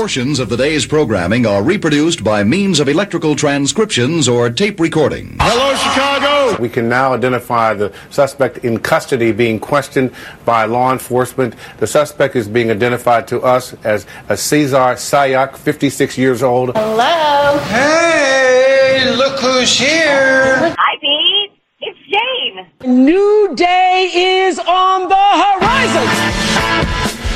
Portions of the day's programming are reproduced by means of electrical transcriptions or tape recording. Hello, Chicago! We can now identify the suspect in custody being questioned by law enforcement. The suspect is being identified to us as Cesar Sayak, 56 years old. Hello. Hey, look who's here! Hi, Pete. It's Jane. New day is on the horizon.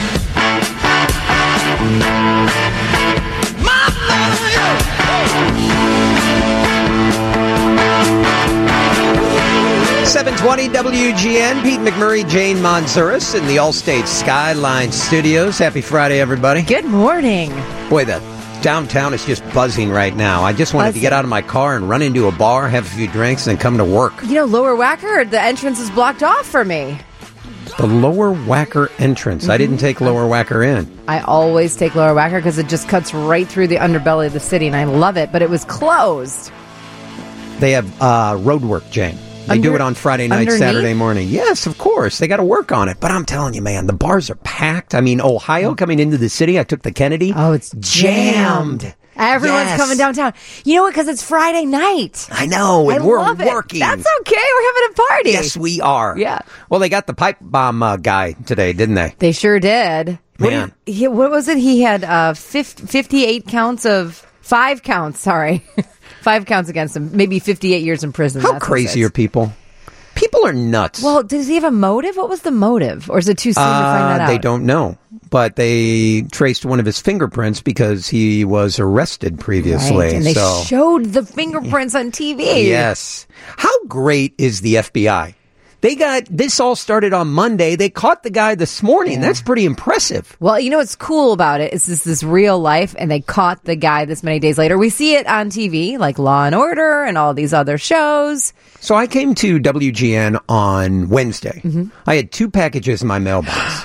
720 WGN, Pete McMurray, Jane Manzuris in the Allstate Skyline Studios. Happy Friday, everybody. Good morning. Boy, the downtown is just buzzing right now. I just wanted to get out of my car and run into a bar, have a few drinks, and come to work. You know, Lower Wacker, the entrance is blocked off for me. The Lower Wacker entrance. I didn't take Lower Wacker in. I always take Lower Wacker because it just cuts right through the underbelly of the city, and I love it, but it was closed. They have road work, Jane. They do it on Friday night, underneath? Saturday morning. Yes, of course. They got to work on it. But I'm telling you, man, the bars are packed. I mean, Ohio coming into the city. I took the Kennedy. Oh, it's jammed. Everyone's coming downtown. You know what? Because it's Friday night. I know, and we're love it. working. That's okay. We're having a party. Yes, we are. Yeah. Well, they got the pipe bomb guy today, didn't they? They sure did. Man. What was it? He had 58 counts of... 5 counts, sorry. 5 counts against him. Maybe 58 years in prison. How crazy are people? People are nuts. Well, does he have a motive? What was the motive? Or is it too soon to find that out? They don't know. But they traced one of his fingerprints because he was arrested previously. Right. And they showed the fingerprints on TV. Yes. How great is the FBI? This all started on Monday. They caught the guy this morning. Yeah. That's pretty impressive. Well, you know what's cool about it is this real life, and they caught the guy this many days later. We see it on TV, like Law and Order and all these other shows. So I came to WGN on Wednesday. Mm-hmm. I had 2 packages in my mailbox.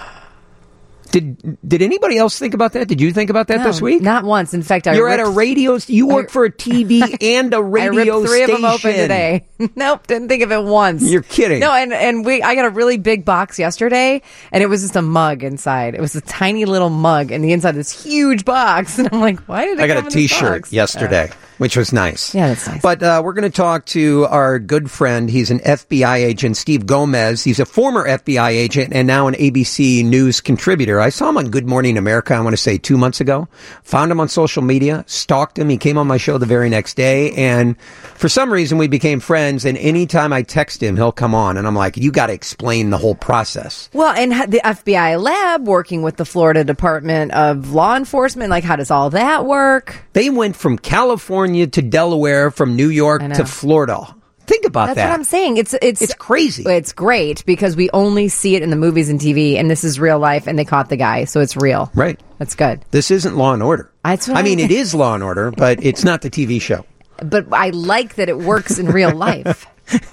Did anybody else think about that? Did you think about that this week? Not once. In fact, you're at a radio. You work for a TV and a radio I ripped 3 station. of them open today. Nope, didn't think of it once. You're kidding. No, and I got a really big box yesterday, and it was just a mug inside. It was a tiny little mug, and the inside of this huge box. And I'm like, why did it I got come a in this T-shirt box? yesterday. Which was nice. Yeah, that's nice. But we're going to talk to our good friend. He's an FBI agent, Steve Gomez. He's a former FBI agent and now an ABC News contributor. I saw him on Good Morning America, I want to say 2 months ago. Found him on social media, stalked him. He came on my show the very next day. And for some reason, we became friends. And anytime I text him, he'll come on. And I'm like, you got to explain the whole process. Well, and the FBI lab working with the Florida Department of Law Enforcement, like how does all that work? They went from California to Delaware, from New York to Florida. Think about that. That's what I'm saying. It's crazy. It's great because we only see it in the movies and TV, and this is real life, and they caught the guy, so it's real. Right. That's good. This isn't Law and Order. I mean, it is Law and Order, but it's not the TV show. But I like that it works in real life.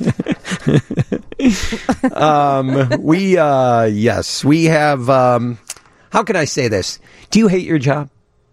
We have, how can I say this? Do you hate your job?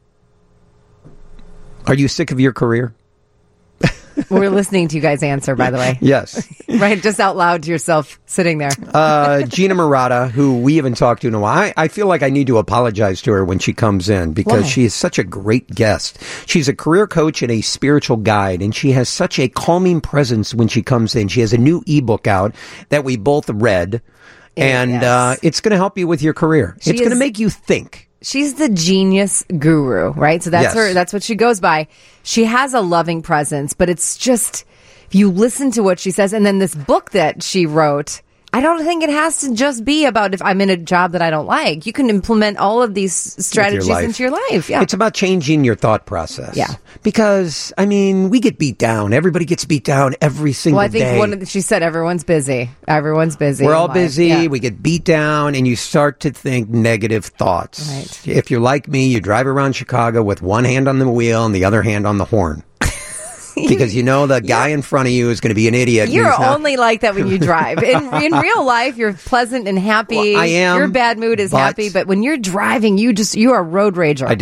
Are you sick of your career? We're listening to you guys answer, by the way. Yes. Right, just out loud to yourself, sitting there. Gina Murata, who we haven't talked to in a while. I feel like I need to apologize to her when she comes in because she is such a great guest. She's a career coach and a spiritual guide, and she has such a calming presence when she comes in. She has a new ebook out that we both read, and it's going to help you with your career. It's going to make you think. She's the genius guru, right? So that's her. That's what she goes by. She has a loving presence, but it's just, if you listen to what she says, and then this book that she wrote, I don't think it has to just be about if I'm in a job that I don't like. You can implement all of these strategies into your life. Yeah. It's about changing your thought process. Yeah. Because, I mean, we get beat down. Everybody gets beat down every single day. Well, I think she said everyone's busy. Everyone's busy. We're all busy. Yeah. We get beat down, and you start to think negative thoughts. Right. If you're like me, you drive around Chicago with one hand on the wheel and the other hand on the horn. Because you know the guy in front of you is going to be an idiot. You're only like that when you drive. In real life, you're pleasant and happy. Well, I am. Your bad mood is happy. But when you're driving, you are a road rager. I do.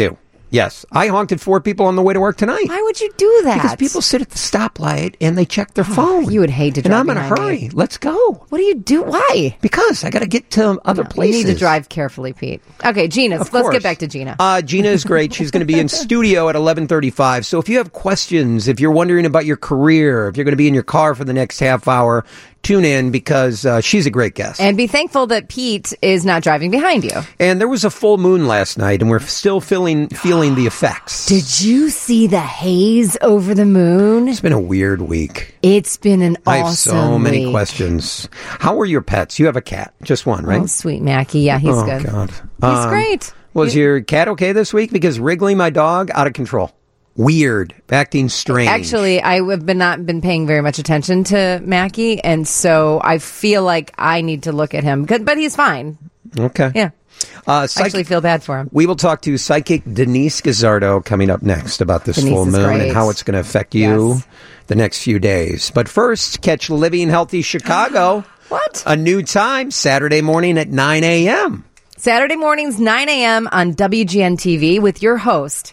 Yes. I honked at 4 people on the way to work tonight. Why would you do that? Because people sit at the stoplight and they check their phone. You would hate to drive And I'm in a hurry. me. Let's go. What do you do? Why? Because I got to get to other places. You need to drive carefully, Pete. Okay, Gina. Let's get back to Gina. Gina is great. She's going to be in studio at 11:35. So if you have questions, if you're wondering about your career, if you're going to be in your car for the next half hour, tune in because she's a great guest. And be thankful that Pete is not driving behind you. And there was a full moon last night, and we're still feeling the effects. Did you see the haze over the moon? It's been a weird week. It's been an awesome I have so many week. questions. How are your pets? You have a cat. Just one, right? Oh, sweet Mackie. Yeah, he's good. God. He's great. Was your cat okay this week? Because Wrigley, my dog, out of control. Weird, acting strange. Actually, I have not been paying very much attention to Mackie, and so I feel like I need to look at him. But he's fine. Okay. Yeah. I actually feel bad for him. We will talk to psychic Denise Gazzardo coming up next about this Denise full moon great. and how it's going to affect you the next few days. But first, catch Living Healthy Chicago. What? A new time, Saturday morning at 9 a.m. Saturday mornings, 9 a.m. on WGN-TV with your host,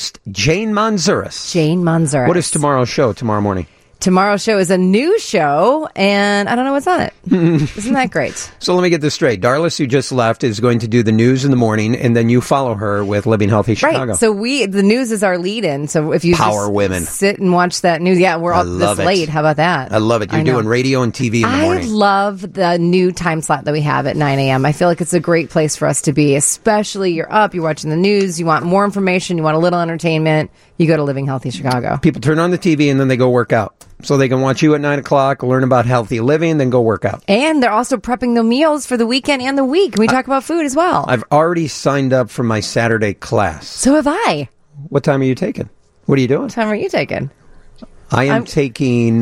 Jane Manzuris. Jane Manzuris. What is tomorrow's show tomorrow morning? Tomorrow's show is a new show, and I don't know what's on it. Isn't that great? So let me get this straight. Darlis, who just left, is going to do the news in the morning, and then you follow her with Living Healthy Chicago. Right. So the news is our lead-in. So if you Power just women. sit and watch that news, we're all this late. How about that? I love it. You're doing radio and TV in the morning. I love the new time slot that we have at 9 a.m. I feel like it's a great place for us to be, especially you're up, you're watching the news, you want more information, you want a little entertainment, you go to Living Healthy Chicago. People turn on the TV and then they go work out. So they can watch you at 9 o'clock, learn about healthy living, then go work out. And they're also prepping the meals for the weekend and the week. Can we talk about food as well? I've already signed up for my Saturday class. So have I. What time are you taking? What are you doing? What time are you taking? I'm taking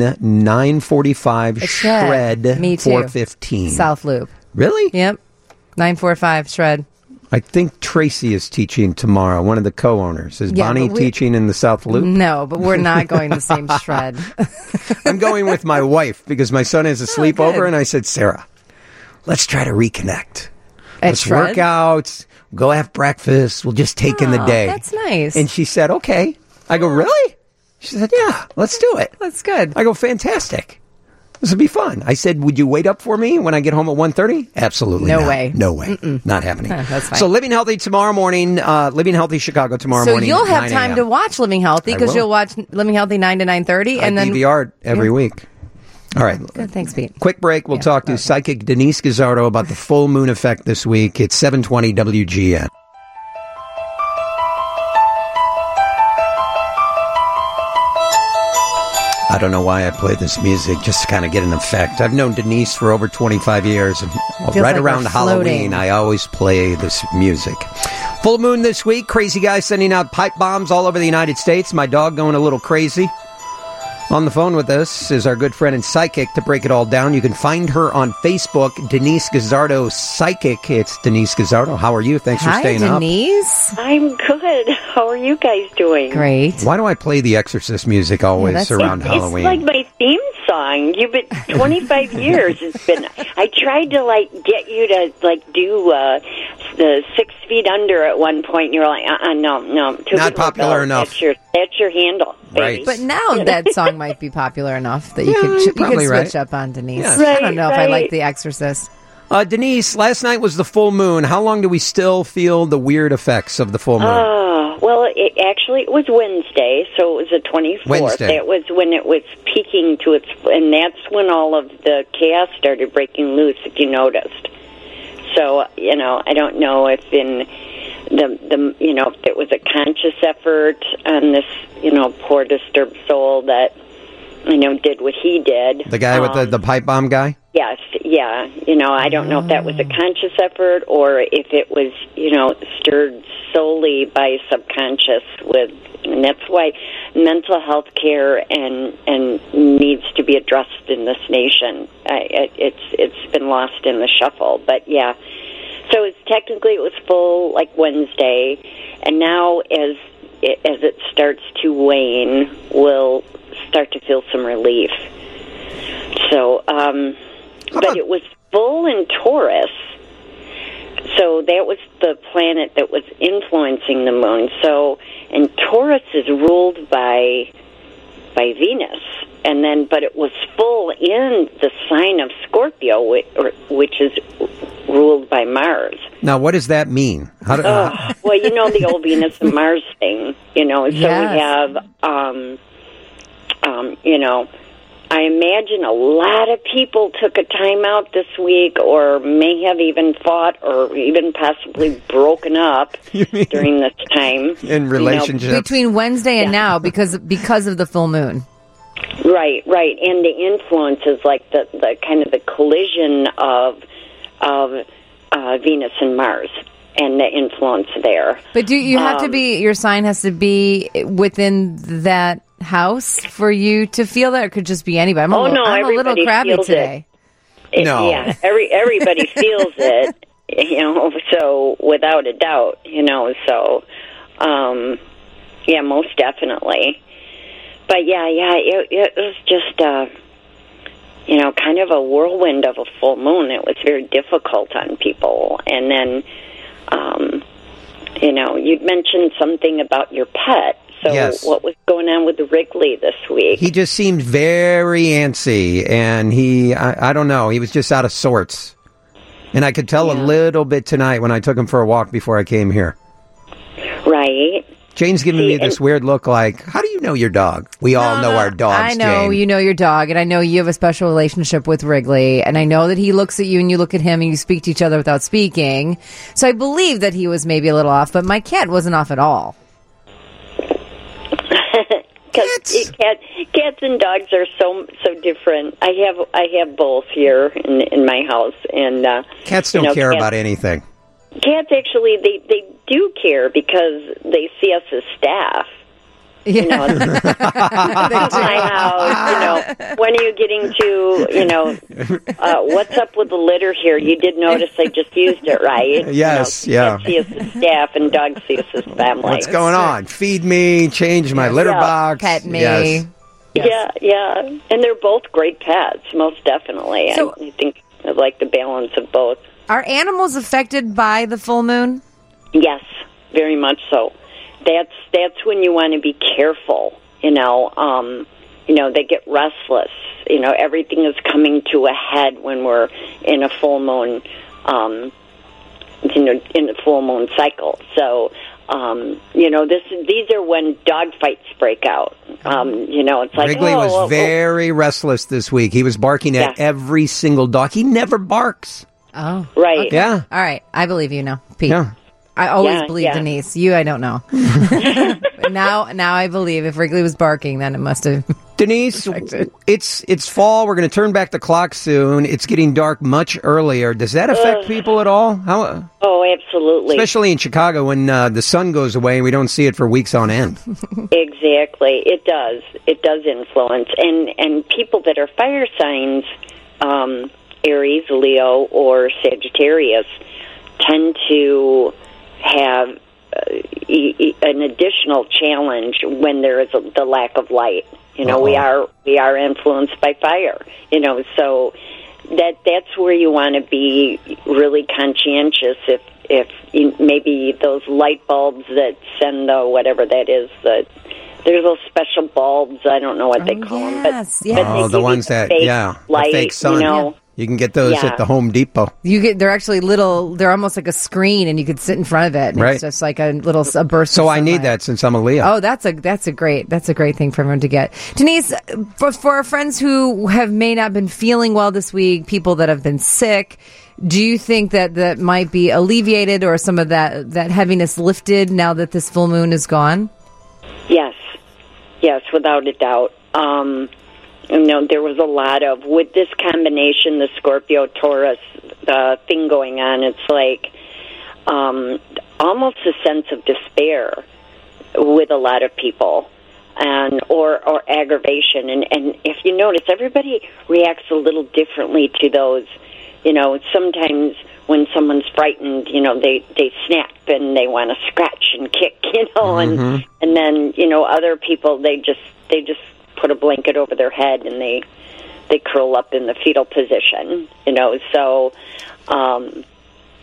9:45 shred, Me too. 4:15. South Loop. Really? Yep. 9:45 shred. I think Tracy is teaching tomorrow, one of the co-owners. Is Bonnie teaching in the South Loop? No, but we're not going the same shred. I'm going with my wife because my son has a sleepover, and I said, Sarah, let's try to reconnect. Let's shred? work out, go have breakfast, we'll just take in the day. That's nice. And she said, okay. I go, really? She said, yeah, let's do it. That's good. I go, fantastic. This would be fun. I said, would you wait up for me when I get home at 1:30? Absolutely No not. way. No way. Not happening. That's fine. So Living Healthy tomorrow morning, Living Healthy Chicago tomorrow So morning. you'll have 9 time a.m. to watch Living Healthy because you'll watch Living Healthy 9 to 9:30. And then DVR it every week. All right. Good, thanks, Pete. Quick break. We'll talk to psychic Denise Gazzardo about the full moon effect this week. It's 7:20 WGN. I don't know why I play this music, just to kind of get an effect. I've known Denise for over 25 years, and right like around we're Halloween, floating. I always play this music. Full moon this week. Crazy guy sending out pipe bombs all over the United States. My dog going a little crazy. On the phone with us is our good friend and psychic to break it all down. You can find her on Facebook, Denise Gazzardo Psychic. It's Denise Gazzardo. How are you? Thanks for staying Hi, up. Denise. I'm good. How are you guys doing? Great. Why do I play the Exorcist music always that's- around Halloween? It's like my theme song. You've been 25 years. It's been. I tried to get you to do the 6 feet under at one point. And you're like, no, too Not good popular rebel. enough. That's your handle, baby. Right. But now that song might be popular enough that you could probably switch right. up on Denise. Yeah. I don't know if I Right. like The Exorcist. Denise, last night was the full moon. How long do we still feel the weird effects of the full moon? Well, it was Wednesday, so it was the 24th. Wednesday. It was when it was peaking to its, and that's when all of the chaos started breaking loose, if you noticed. So, I don't know if in if it was a conscious effort on this, poor disturbed soul that, did what he did. The guy with the pipe bomb guy? Yes, yeah. I don't know if that was a conscious effort or if it was, stirred solely by subconscious and that's why mental health care and needs to be addressed in this nation. It's been lost in the shuffle, but yeah. So it was full like Wednesday, and now as it starts to wane, we'll start to feel some relief. So, but it was full in Taurus. So that was the planet that was influencing the moon. So, and Taurus is ruled by Venus, and then, but it was full in the sign of Scorpio, which is ruled by Mars. Now, what does that mean? Well, you know the old Venus and Mars thing, you know. So yes. we have, you know, I imagine a lot of people took a time out this week, or may have even fought, or even possibly broken up during this time in relationships, you know, between Wednesday and now, because of the full moon. Right, and the influences, like the kind of the collision of Venus and Mars, and the influence there. But do you have to be? Your sign has to be within that house for you to feel that, or it could just be anybody? I'm a little crabby today. No. Yeah, everybody feels it, you know, so without a doubt, you know, so, yeah, most definitely. But yeah, it was just, you know, kind of a whirlwind of a full moon. It was very difficult on people. And then, you know, you'd mentioned something about your pet. So yes. What was going on with Wrigley this week? He just seemed very antsy, and I don't know, he was just out of sorts. And I could tell a little bit tonight when I took him for a walk before I came here. Right. Jane's giving me this weird look like, how do you know your dog? We all know our dogs, I know Jane. You know your dog, and I know you have a special relationship with Wrigley, and I know that he looks at you and you look at him and you speak to each other without speaking. So I believe that he was maybe a little off, but my cat wasn't off at all. Cats and dogs are so different. I have both here in my house, and cats don't care about anything. Cats actually they do care because they see us as staff. Yeah. You know, my house. You know, when are you getting to? You know, what's up with the litter here? You did notice I just used it, right? Yes, you know, cats see us as staff, and dogs see us as family. What's going on? Feed me, change my litter box, pet me. Yes. Yeah, and they're both great pets, most definitely. So, I think I like the balance of both. Are animals affected by the full moon? Yes, very much so. That's when you want to be careful. You know, they get restless. You know, everything is coming to a head when we're in a full moon. In a full moon cycle. So, you know, these are when dog fights break out. You know, it's like Wrigley was very restless this week. He was barking at every single dog. He never barks. Oh, right. Okay. Yeah. All right. I believe you now, Pete. Yeah. I always believe Denise. You, I don't know. now I believe if Wrigley was barking, then it must have. Denise, it's fall. We're going to turn back the clock soon. It's getting dark much earlier. Does that affect people at all? How? Oh, absolutely. Especially in Chicago when the sun goes away and we don't see it for weeks on end. Exactly. It does. It does influence. And people that are fire signs, Aries, Leo, or Sagittarius, tend to have an additional challenge when there is the lack of light. You know, we are influenced by fire. You know, so that's where you want to be really conscientious. If maybe those light bulbs that send the whatever that is, there's those special bulbs. I don't know what they call them, but the ones that light, the fake sun. You know. You can get those at the Home Depot. They're actually little. They're almost like a screen, and you could sit in front of it. And it's just like a burst. So of I need that since I'm a Leo. Oh, that's a great thing for everyone to get. Denise, for our friends who may not been feeling well this week, people that have been sick, do you think that might be alleviated, or some of that heaviness lifted now that this full moon is gone? Yes, without a doubt. You know, there was a lot of, with this combination, the Scorpio-Taurus thing going on, it's like almost a sense of despair with a lot of people, and or aggravation. And if you notice, everybody reacts a little differently to those. You know, sometimes when someone's frightened, you know, they snap and they want to scratch and kick, you know, and then, you know, other people, they just put a blanket over their head and they curl up in the fetal position, you know. So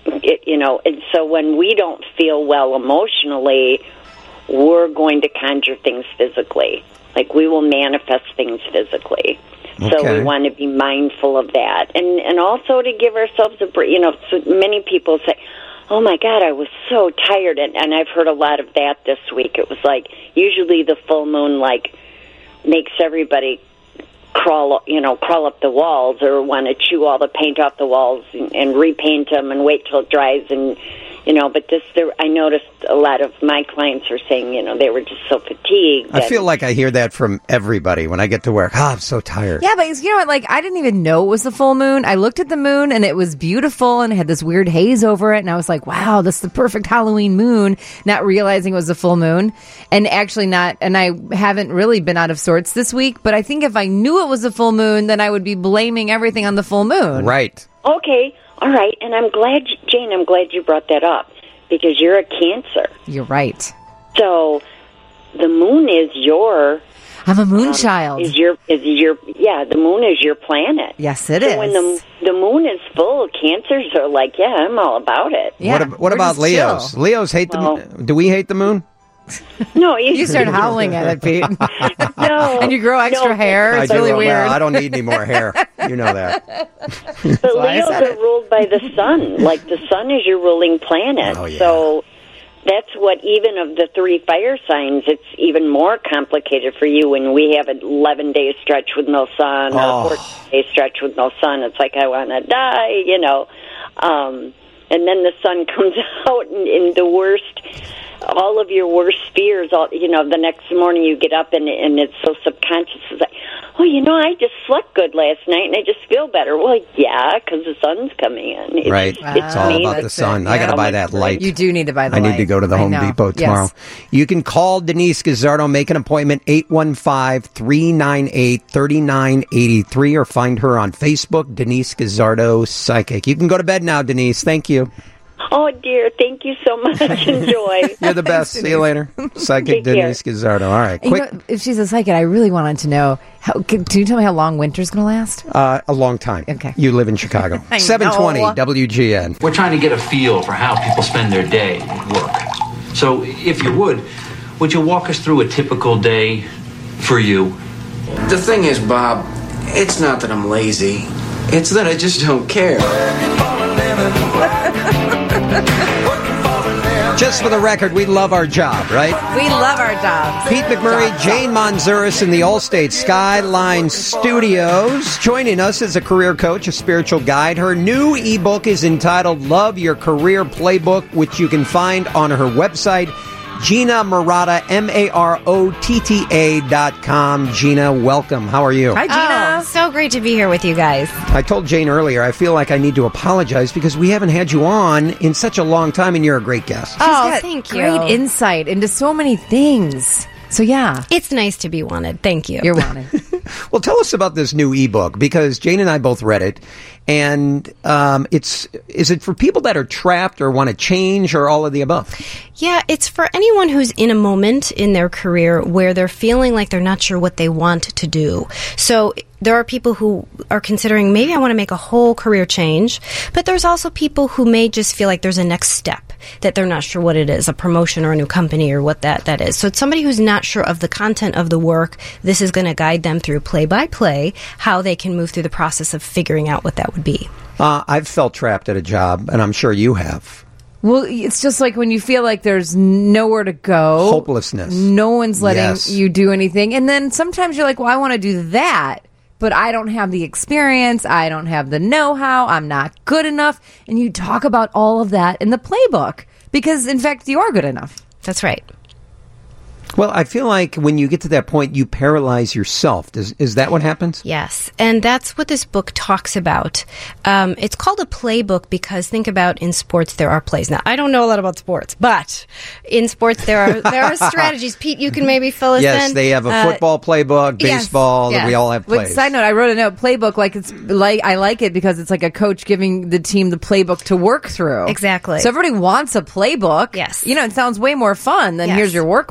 and so when we don't feel well emotionally, we're going to conjure things physically. Like, we will manifest things physically. Okay. So we want to be mindful of that. And also to give ourselves a break. So many people say, oh, my God, I was so tired. And I've heard a lot of that this week. It was like, usually the full moon, makes everybody crawl up the walls or want to chew all the paint off the walls and repaint them and wait till it dries. And, but I noticed a lot of my clients are saying, they were just so fatigued. I feel like I hear that from everybody when I get to work. Oh, I'm so tired. Yeah, but you know what? I didn't even know it was the full moon. I looked at the moon and it was beautiful and it had this weird haze over it. And I was like, wow, this is the perfect Halloween moon, not realizing it was the full moon. And actually and I haven't really been out of sorts this week. But I think if I knew it was the full moon, then I would be blaming everything on the full moon. Right. Okay. All right. And I'm glad, Jane, you brought that up because you're a Cancer. You're right. So the moon is I'm a moon child. The moon is your planet. Yes, it is. So when the moon is full, Cancers are like, yeah, I'm all about it. Yeah, what about Leos? Chill. Leos hate the moon. Do we hate the moon? No, you start howling at it, Pete. No, and you grow extra hair. It's really weird. Well, I don't need any more hair. You know that. But Leos are ruled by the sun. Like, the sun is your ruling planet. Oh, yeah. So that's what, even of the 3 fire signs, it's even more complicated for you when we have an 11-day stretch with no sun or a 14-day stretch with no sun. It's like, I want to die, and then the sun comes out in the worst, all of your worst fears, the next morning you get up and it's so subconscious. It's like, I just slept good last night and I just feel better. Well, yeah, because the sun's coming in. Right. It's all about the sun. I got to buy that light. You do need to buy the light. I need to go to the Home Depot tomorrow. Yes. You can call Denise Guzzardo, make an appointment, 815-398-3983, or find her on Facebook, Denise Guzzardo Psychic. You can go to bed now, Denise. Thank you. Oh, dear. Thank you so much. Enjoy. You're the best. See you later. Psychic Denise Guzzardo. All right. Quick. If she's a psychic, I really wanted to know, can you tell me how long winter's going to last? A long time. Okay. You live in Chicago. 720 WGN. We're trying to get a feel for how people spend their day at work. So, if you would you walk us through a typical day for you? The thing is, Bob, it's not that I'm lazy. It's that I just don't care. Just for the record, we love our job, right? We love our jobs. Pete McMurray, Jane Manzuris in the Allstate Skyline Studios. Joining us is a career coach, a spiritual guide. Her new ebook is entitled Love Your Career Playbook, which you can find on her website, Gina Marotta, MAROTTA.com. Gina, welcome. How are you? Hi, Gina. So great to be here with you guys. I told Jane earlier, I feel like I need to apologize because we haven't had you on in such a long time, and you're a great guest. Thank you. Great insight into so many things. So, yeah. It's nice to be wanted. Thank you. You're wanted. Well, tell us about this new ebook, because Jane and I both read it, and is it for people that are trapped or want to change, or all of the above? Yeah, it's for anyone who's in a moment in their career where they're feeling like they're not sure what they want to do. So there are people who are considering, maybe I want to make a whole career change, but there's also people who may just feel like there's a next step that they're not sure what it is, a promotion or a new company or what that is. So it's somebody who's not sure of the content of the work. This is going to guide them through play by play, how they can move through the process of figuring out what that would be. I've felt trapped at a job, and I'm sure you have. Well, it's just like when you feel like there's nowhere to go. Hopelessness. No one's letting you do anything. And then sometimes you're like, well, I want to do that, but I don't have the experience. I don't have the know-how. I'm not good enough. And you talk about all of that in the playbook because, in fact, you are good enough. That's right. Well, I feel like when you get to that point, you paralyze yourself. Is that what happens? Yes, and that's what this book talks about. It's called a playbook because think about in sports there are plays. Now, I don't know a lot about sports, but in sports there are strategies. Pete, you can maybe fill us in. Yes, they have a football playbook, baseball. Yes. We all have plays. Side note: I wrote a note playbook I like it because it's like a coach giving the team the playbook to work through. Exactly. So everybody wants a playbook. Yes. It sounds way more fun than here's your workbook. Here's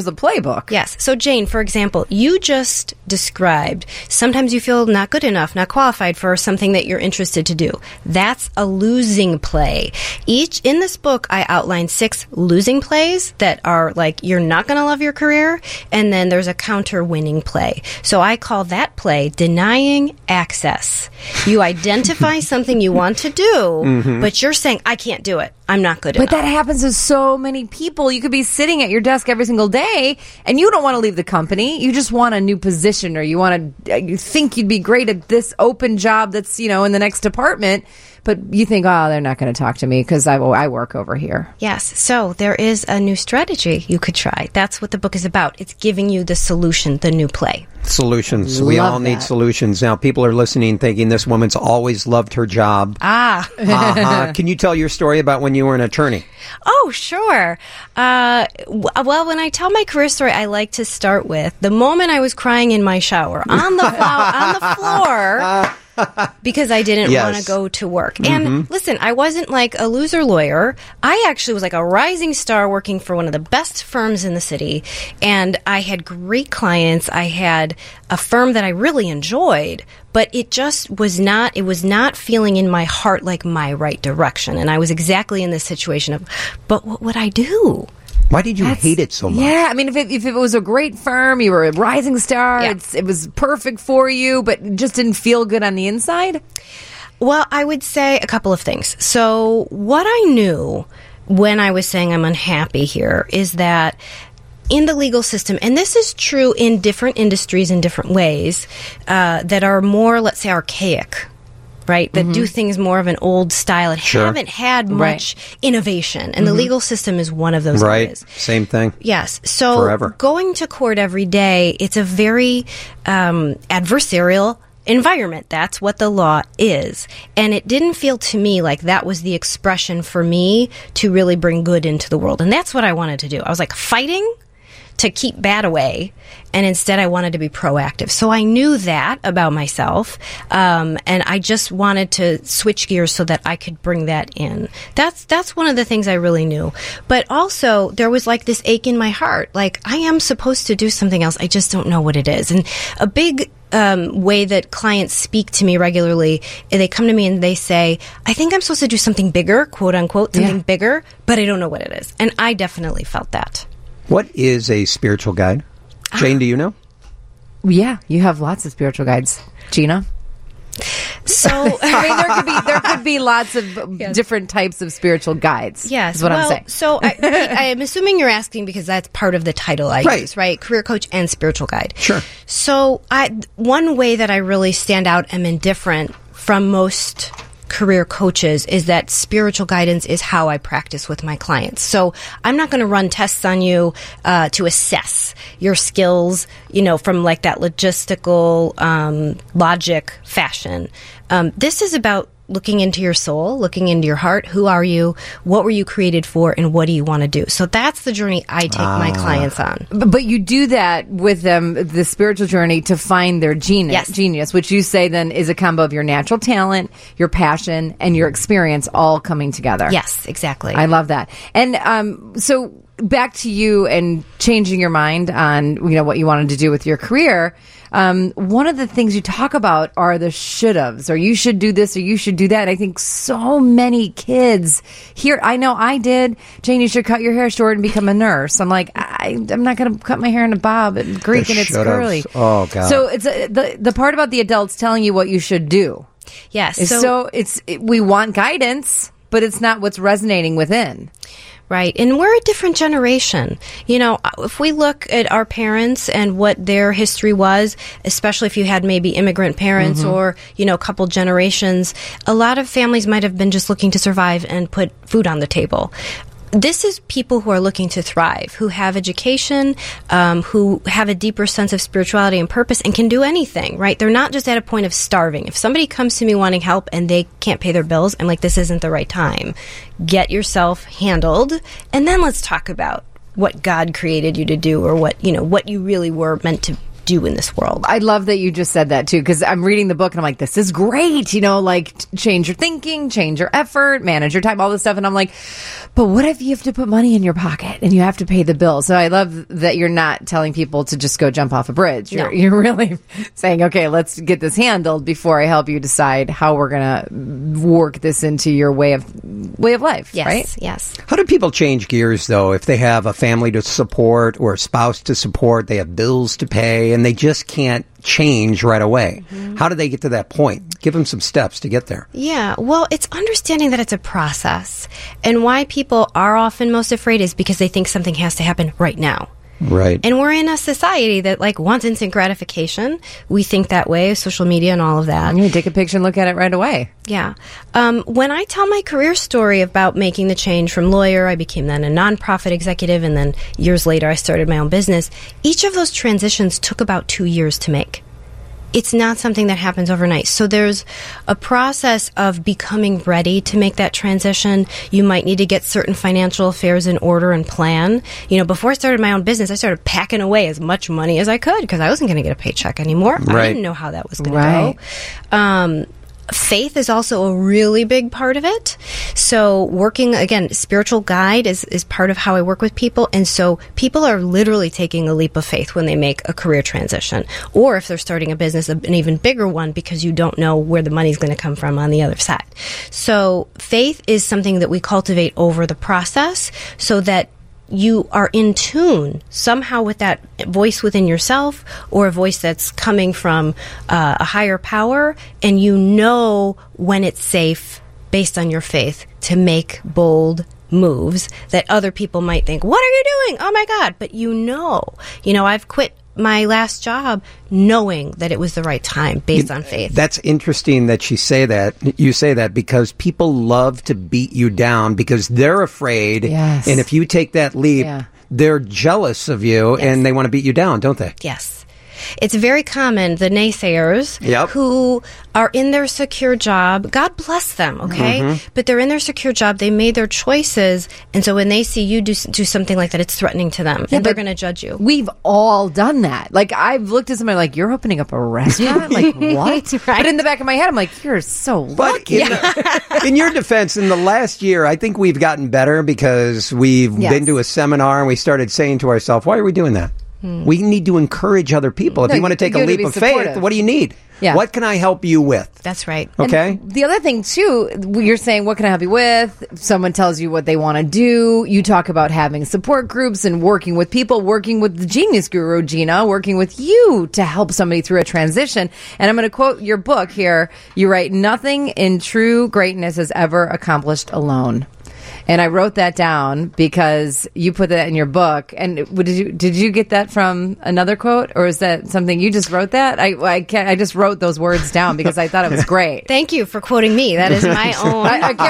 there's a playbook. Yes. So, Jane, for example, you just described sometimes you feel not good enough, not qualified for something that you're interested to do. That's a losing play. In this book, I outlined 6 losing plays that are like you're not going to love your career, and then there's a counter winning play. So I call that play denying access. You identify something you want to do, but you're saying, I can't do it. I'm not good enough. But that happens to so many people. You could be sitting at your desk every single day and you don't want to leave the company. You just want a new position, or you think you'd be great at this open job that's, in the next department. But you think, they're not going to talk to me because I work over here. Yes. So there is a new strategy you could try. That's what the book is about. It's giving you the solution, the new play. Solutions. We all need solutions. Now, people are listening thinking this woman's always loved her job. Can you tell your story about when you were an attorney? Oh, sure. Well, when I tell my career story, I like to start with the moment I was crying in my shower on the floor. Because I didn't want to go to work. And listen, I wasn't like a loser lawyer. I actually was like a rising star working for one of the best firms in the city. And I had great clients. I had a firm that I really enjoyed. But it just was not feeling in my heart like my right direction. And I was exactly in this situation of, but what would I do? Why did you hate it so much? Yeah, I mean, if it was a great firm, you were a rising star, it was perfect for you, but it just didn't feel good on the inside? Well, I would say a couple of things. So what I knew when I was saying I'm unhappy here is that in the legal system, and this is true in different industries in different ways, that are more, let's say, archaic, right, that do things more of an old style and haven't had much innovation. And the legal system is one of those areas. Same thing. Yes. So going to court every day, it's a very adversarial environment. That's what the law is. And it didn't feel to me like that was the expression for me to really bring good into the world. And that's what I wanted to do. I was like fighting to keep bad away, and instead I wanted to be proactive. So I knew that about myself, and I just wanted to switch gears so that I could bring that in. That's one of the things I really knew. But also, there was like this ache in my heart, like I am supposed to do something else, I just don't know what it is. And a big way that clients speak to me regularly, they come to me and they say, I think I'm supposed to do something bigger, quote unquote, something bigger, but I don't know what it is. And I definitely felt that. What is a spiritual guide? Jane, do you know? Yeah, you have lots of spiritual guides. Gina? So, I mean, there could be lots of different types of spiritual guides. Yes. Is what I'm saying. So I'm assuming you're asking because that's part of the title I use, right? Career coach and spiritual guide. Sure. So one way that I really stand out and am different from most career coaches is that spiritual guidance is how I practice with my clients. So I'm not going to run tests on you to assess your skills, from like that logistical logic fashion. This is about looking into your soul, looking into your heart. Who are you? What were you created for? And what do you want to do? So that's the journey I take my clients on. But you do that with them, the spiritual journey, to find their genius, which you say then is a combo of your natural talent, your passion, and your experience all coming together. Yes, exactly. I love that. And so back to you and changing your mind on what you wanted to do with your career. One of the things you talk about are the should-haves, or you should do this, or you should do that. I think so many kids here, I know I did, Jane, you should cut your hair short and become a nurse. I'm like, I'm not going to cut my hair in a bob and Greek and it's curly. Oh, God. So it's the part about the adults telling you what you should do. Yes. So we want guidance, but it's not what's resonating within. Right. And we're a different generation. If we look at our parents and what their history was, especially if you had maybe immigrant parents or, a couple generations, a lot of families might have been just looking to survive and put food on the table. This is people who are looking to thrive, who have education, who have a deeper sense of spirituality and purpose and can do anything, right? They're not just at a point of starving. If somebody comes to me wanting help and they can't pay their bills, I'm like, this isn't the right time. Get yourself handled, and then let's talk about what God created you to do, or what you really were meant to do in this world. I love that you just said that too, because I'm reading the book and I'm like, this is great. Like change your thinking, change your effort, manage your time, all this stuff. And I'm like, but what if you have to put money in your pocket and you have to pay the bill? So I love that you're not telling people to just go jump off a bridge. You're really saying, okay, let's get this handled before I help you decide how we're going to work this into your way of life. Yes, right? Yes. How do people change gears, though, if they have a family to support or a spouse to support, they have bills to pay, and they just can't change right away? Mm-hmm. How do they get to that point? Give them some steps to get there. Yeah, well, it's understanding that it's a process. And why people are often most afraid is because they think something has to happen right now. Right. And we're in a society that wants instant gratification. We think that way, social media and all of that. You take a picture and look at it right away. Yeah. When I tell my career story about making the change from lawyer, I became then a nonprofit executive, and then years later I started my own business. Each of those transitions took about 2 years to make. It's not something that happens overnight. So there's a process of becoming ready to make that transition. You might need to get certain financial affairs in order and plan. Before I started my own business, I started packing away as much money as I could because I wasn't going to get a paycheck anymore. Right. I didn't know how that was going to go. Faith is also a really big part of it. So working, again, spiritual guide is part of how I work with people. And so people are literally taking a leap of faith when they make a career transition. Or if they're starting a business, an even bigger one, because you don't know where the money's going to come from on the other side. So faith is something that we cultivate over the process so that you are in tune somehow with that voice within yourself or a voice that's coming from a higher power, and you know when it's safe based on your faith to make bold moves that other people might think, what are you doing? Oh my God. But I've quit my last job knowing that it was the right time based on faith. That's interesting that you say that because people love to beat you down because they're afraid. Yes. And if you take that leap, they're jealous of you and they want to beat you down, don't they? Yes. It's very common, the naysayers who are in their secure job. God bless them, okay? Mm-hmm. But they're in their secure job. They made their choices. And so when they see you do something like that, it's threatening to them. And they're going to judge you. We've all done that. I've looked at somebody like, you're opening up a restaurant? What? Right. But in the back of my head, I'm like, you're so lucky. In your defense, in the last year, I think we've gotten better because we've been to a seminar and we started saying to ourselves, why are we doing that? We need to encourage other people. If you want to take a leap of faith, what do you need? Yeah. What can I help you with? That's right. Okay. And the other thing, too, you're saying, what can I help you with? Someone tells you what they want to do. You talk about having support groups and working with people, working with the Genius Guru, Gina, working with you to help somebody through a transition. And I'm going to quote your book here. You write, nothing in true greatness is ever accomplished alone. And I wrote that down because you put that in your book. And did you get that from another quote, or is that something you just wrote that? I just wrote those words down because I thought it was great. Thank you for quoting me. That is my own.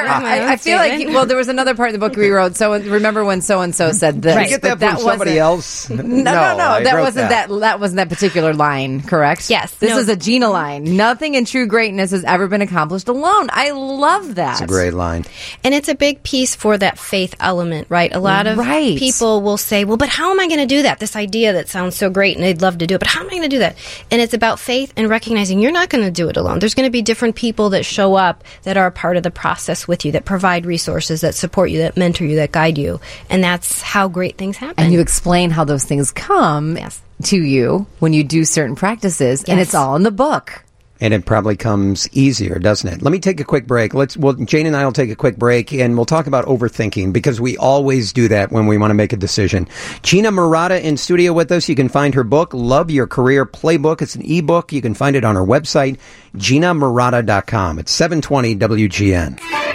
I feel like there was another part of the book we wrote. So remember when so and so said this? Did you get that from somebody else? No. That wasn't that particular line. Correct? Yes. This is a Gina line. Nothing in true greatness has ever been accomplished alone. I love that. It's a great line, and it's a big piece for that faith element, right? A lot of people will say, well, but how am I going to do that? This idea that sounds so great and they'd love to do it, but how am I going to do that? And it's about faith and recognizing you're not going to do it alone. There's going to be different people that show up that are a part of the process with you, that provide resources, that support you, that mentor you, that guide you. And that's how great things happen. And you explain how those things come to you when you do certain practices, and it's all in the book. And it probably comes easier, doesn't it? Let me take a quick break. Jane and I will take a quick break, and we'll talk about overthinking, because we always do that when we want to make a decision. Gina Marotta in studio with us. You can find her book, Love Your Career Playbook. It's an ebook. You can find it on her website, GinaMarotta.com. It's 720 WGN.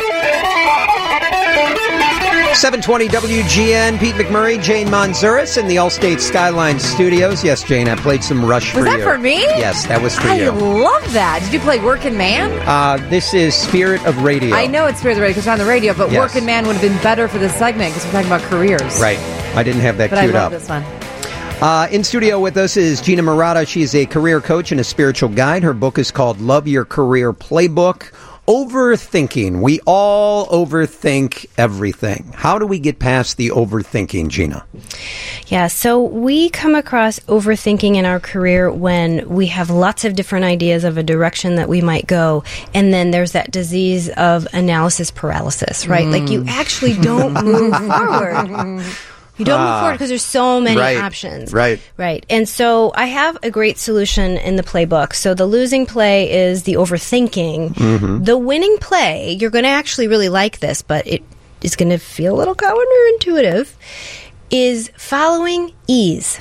720 WGN, Pete McMurray, Jane Manzuris in the Allstate Skyline Studios. Yes, Jane, I played some Rush for you. Was that for me? Yes, that was for you. I love that. Did you play Workin' Man? This is Spirit of Radio. I know it's Spirit of Radio because it's on the radio, but Workin' Man would have been better for this segment because we're talking about careers. Right. I didn't have that queued up. But I love this one. In studio with us is Gina Marotta. She's a career coach and a spiritual guide. Her book is called Love Your Career Playbook. Overthinking. We all overthink everything. How do we get past the overthinking, Gina? Yeah, so we come across overthinking in our career when we have lots of different ideas of a direction that we might go, and then there's that disease of analysis paralysis, right? Like you actually don't move forward. You don't move forward because there's so many options. Right. And so I have a great solution in the playbook. So the losing play is the overthinking. Mm-hmm. The winning play, you're going to actually really like this, but it is going to feel a little counterintuitive, is following ease.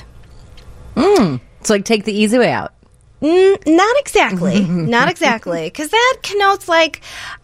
It's like take the easy way out. Not exactly. Not exactly. Because that connotes like,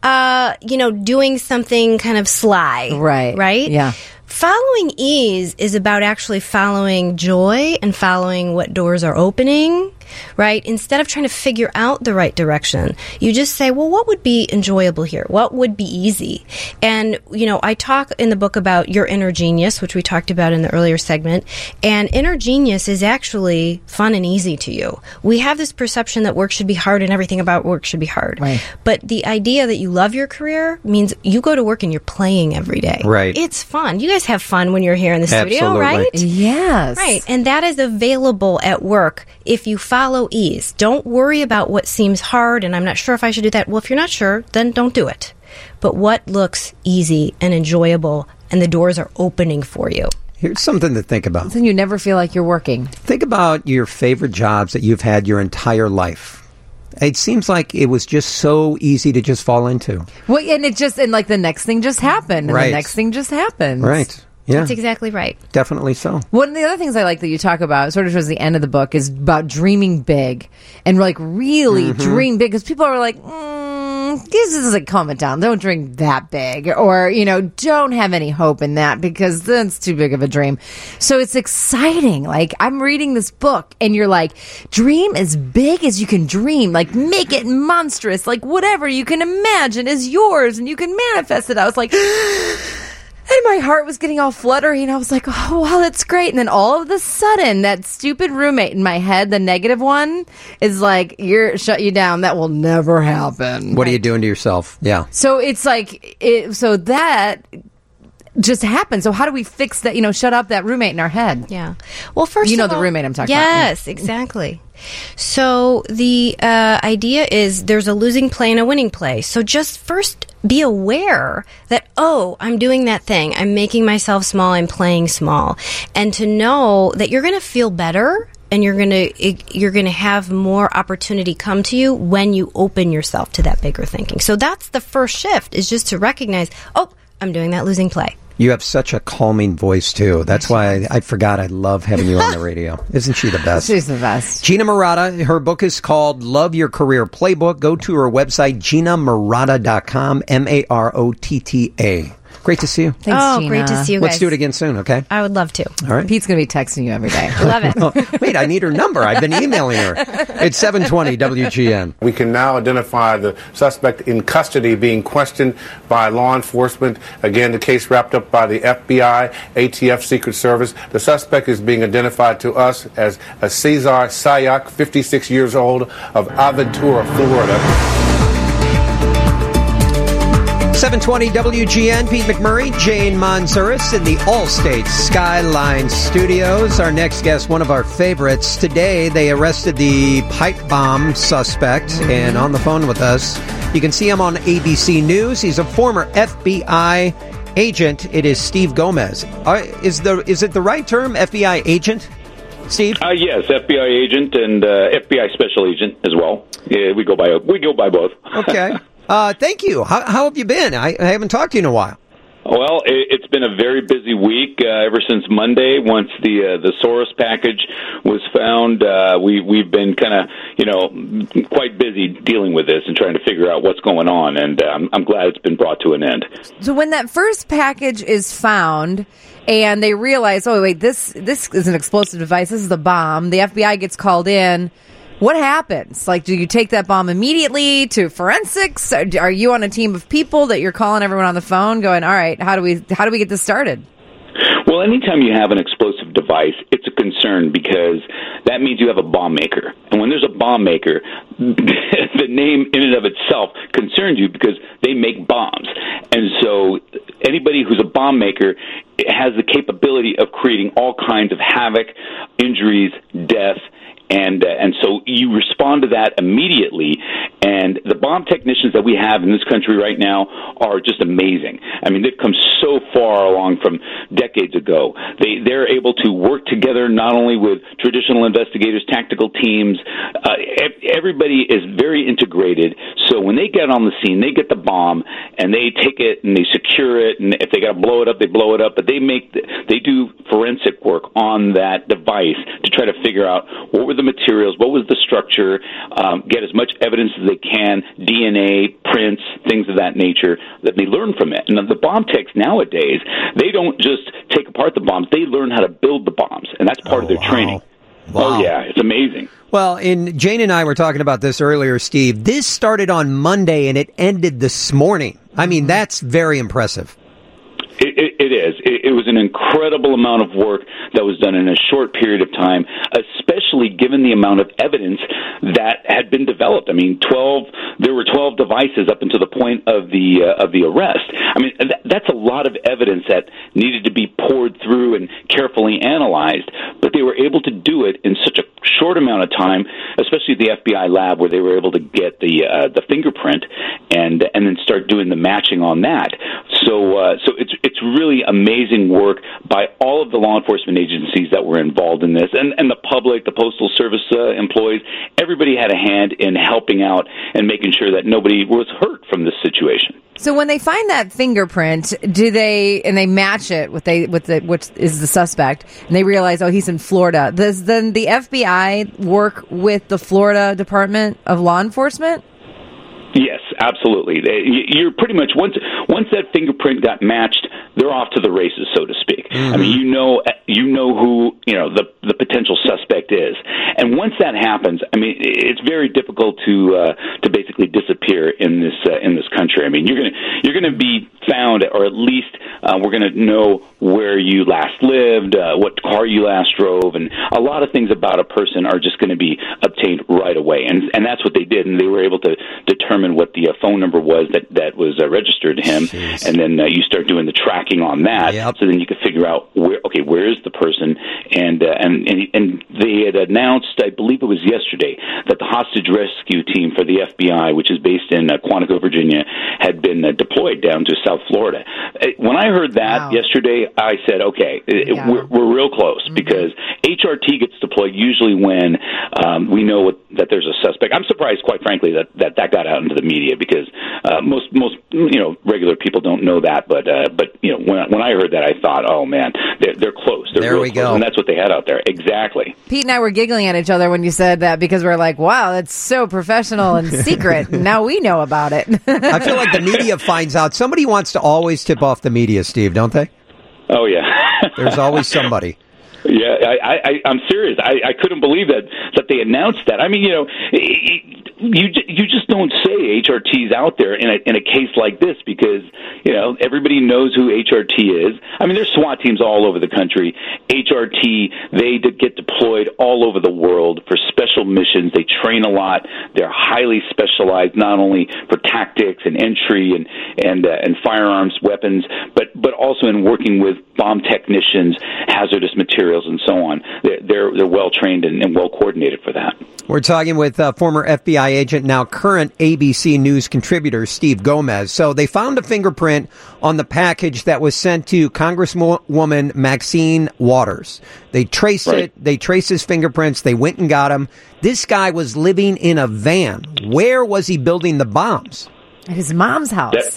doing something kind of sly. Right? Yeah. Following ease is about actually following joy and following what doors are opening, right? Instead of trying to figure out the right direction, you just say, well, what would be enjoyable here? What would be easy? And, I talk in the book about your inner genius, which we talked about in the earlier segment. And inner genius is actually fun and easy to you. We have this perception that work should be hard and everything about work should be hard. Right. But the idea that you love your career means you go to work and you're playing every day. Right. It's fun. You guys have fun when you're here in the studio, right? Yes. Right. And that is available at work if you follow ease. Don't worry about what seems hard and I'm not sure if I should do that. Well, if you're not sure, then don't do it. But what looks easy and enjoyable and the doors are opening for you. Here's something to think about. Then you never feel like you're working. Think about your favorite jobs that you've had your entire life. It seems like it was just so easy to just fall into. Well, and the next thing just happened. And right. The next thing just happens. Right. Yeah. That's exactly right. Definitely so. One of the other things I like that you talk about, sort of towards the end of the book, is about dreaming big and like really dream big. Because people are like, this is like, calm it down. Don't dream that big. Or, don't have any hope in that because that's too big of a dream. So it's exciting. Like, I'm reading this book and you're like, dream as big as you can dream. Like, make it monstrous. Like, whatever you can imagine is yours and you can manifest it. I was like... And my heart was getting all fluttery, and I was like, oh, wow, that's great. And then all of a sudden, that stupid roommate in my head, the negative one, is like, shut you down. That will never happen. What are you doing to yourself? Yeah. So it's like, so that just happened. So how do we fix that, shut up that roommate in our head? Yeah. Well, first of all, the roommate I'm talking about. Yes, exactly. So the idea is there's a losing play and a winning play. So just first be aware that, I'm doing that thing. I'm making myself small. I'm playing small. And to know that you're going to feel better and you're going to have more opportunity come to you when you open yourself to that bigger thinking. So that's the first shift, is just to recognize, I'm doing that losing play. You have such a calming voice, too. That's why I forgot I love having you on the radio. Isn't she the best? She's the best. Gina Marotta, her book is called Love Your Career Playbook. Go to her website, GinaMarotta.com, Marotta. Great to see you. Thanks, Gina. Great to see you guys. Let's do it again soon, okay? I would love to. All right. Pete's going to be texting you every day. Love it. Wait, I need her number. I've been emailing her. It's 720 WGN. We can now identify the suspect in custody being questioned by law enforcement. Again, the case wrapped up by the FBI, ATF, Secret Service. The suspect is being identified to us as Cesar Sayoc, 56 years old, of Aventura, Florida. 720 WGN, Pete McMurray, Jane Manzuris in the Allstate Skyline Studios. Our next guest, one of our favorites. Today, they arrested the pipe bomb suspect, and on the phone with us, you can see him on ABC News. He's a former FBI agent. It is Steve Gomez. Is it the right term, FBI agent, Steve? Yes, FBI agent and FBI special agent as well. Yeah, we go by both. Okay. Thank you. How have you been? I haven't talked to you in a while. Well, it's been a very busy week ever since Monday. Once the Soros package was found, we've been kind of quite busy dealing with this and trying to figure out what's going on. And I'm glad it's been brought to an end. So when that first package is found and they realize, oh wait, this is an explosive device. This is a bomb. The FBI gets called in. What happens? Like, do you take that bomb immediately to forensics? Are you on a team of people that you're calling everyone on the phone going, all right, how do we get this started? Well, anytime you have an explosive device, it's a concern because that means you have a bomb maker. And when there's a bomb maker, the name in and of itself concerns you because they make bombs. And so anybody who's a bomb maker has the capability of creating all kinds of havoc, injuries, death, and so you respond to that immediately. And the bomb technicians that we have in this country right now are just amazing. I mean, they've come so far along from decades ago. They're able to work together not only with traditional investigators, tactical teams. Everybody is very integrated. So when they get on the scene, they get the bomb and they take it and they secure it. And if they got to blow it up, they blow it up. But they do forensic work on that device to try to figure out what were the materials, what was the structure, get as much evidence as they can, DNA, prints, things of that nature, that they learn from it. And the bomb techs nowadays, they don't just take apart the bombs, they learn how to build the bombs, and that's part of their training. Wow. Oh, yeah, it's amazing. Well, Jane and I were talking about this earlier, Steve. This started on Monday, and it ended this morning. I mean, that's very impressive. It is. It was an incredible amount of work that was done in a short period of time, especially given the amount of evidence that had been developed. I mean, there were 12 devices up until the point of the arrest. I mean, that's a lot of evidence that needed to be poured through and carefully analyzed, but they were able to do it in such a short amount of time, especially the FBI lab, where they were able to get the fingerprint and then start doing the matching on that. So it's really amazing work by all of the law enforcement agencies that were involved in this, and the public, the Postal Service employees. Everybody had a hand in helping out and making sure that nobody was hurt from this situation. So when they find that fingerprint, they match it with which is the suspect, and they realize, oh, he's in Florida. Does then the FBI work with the Florida Department of Law Enforcement? Yes, absolutely. You're pretty much once that fingerprint got matched, they're off to the races, so to speak. Mm-hmm. I mean, you know who the potential suspect is, and once that happens, I mean, it's very difficult to basically disappear in this country. I mean, you're gonna be found, or at least we're gonna know where you last lived, what car you last drove, and a lot of things about a person are just going to be obtained right away, and that's what they did, and they were able to determine what the phone number was that was registered to him. Jeez. And then you start doing the tracking on that. Yep. So then you can figure out where is the person, and they had announced, I believe it was yesterday, that the hostage rescue team for the FBI, which is based in Quantico, Virginia, had been deployed down to South Florida. When I heard that yesterday, I said, okay, we're real close, because HRT gets deployed usually when we know that there's a suspect. I'm surprised, quite frankly, that got out into the media, because most regular people don't know that. But when I heard that, I thought, oh man, they're close. They're real close. And that's what they had out there. Exactly. Pete and I were giggling at each other when you said that, because we're like, wow, that's so professional and secret. Now we know about it. I feel like the media finds out. Somebody wants to always tip off the media, Steve, don't they? Oh yeah. There's always somebody. Yeah, I'm serious. I couldn't believe that they announced that. I mean, you just don't say HRT's out there in a case like this, because everybody knows who HRT is. I mean, there's SWAT teams all over the country. HRT, they get deployed all over the world for special missions. They train a lot. They're highly specialized, not only for tactics and entry and firearms, weapons, but also in working with bomb technicians, hazardous materials, and so on. They're well trained and well coordinated for that. We're talking with former FBI agent, now current ABC News contributor, Steve Gomez. So they found a fingerprint on the package that was sent to Congresswoman Maxine Waters. They traced it. They traced his fingerprints. They went and got him. This guy was living in a van. Where was he building the bombs? At his mom's house.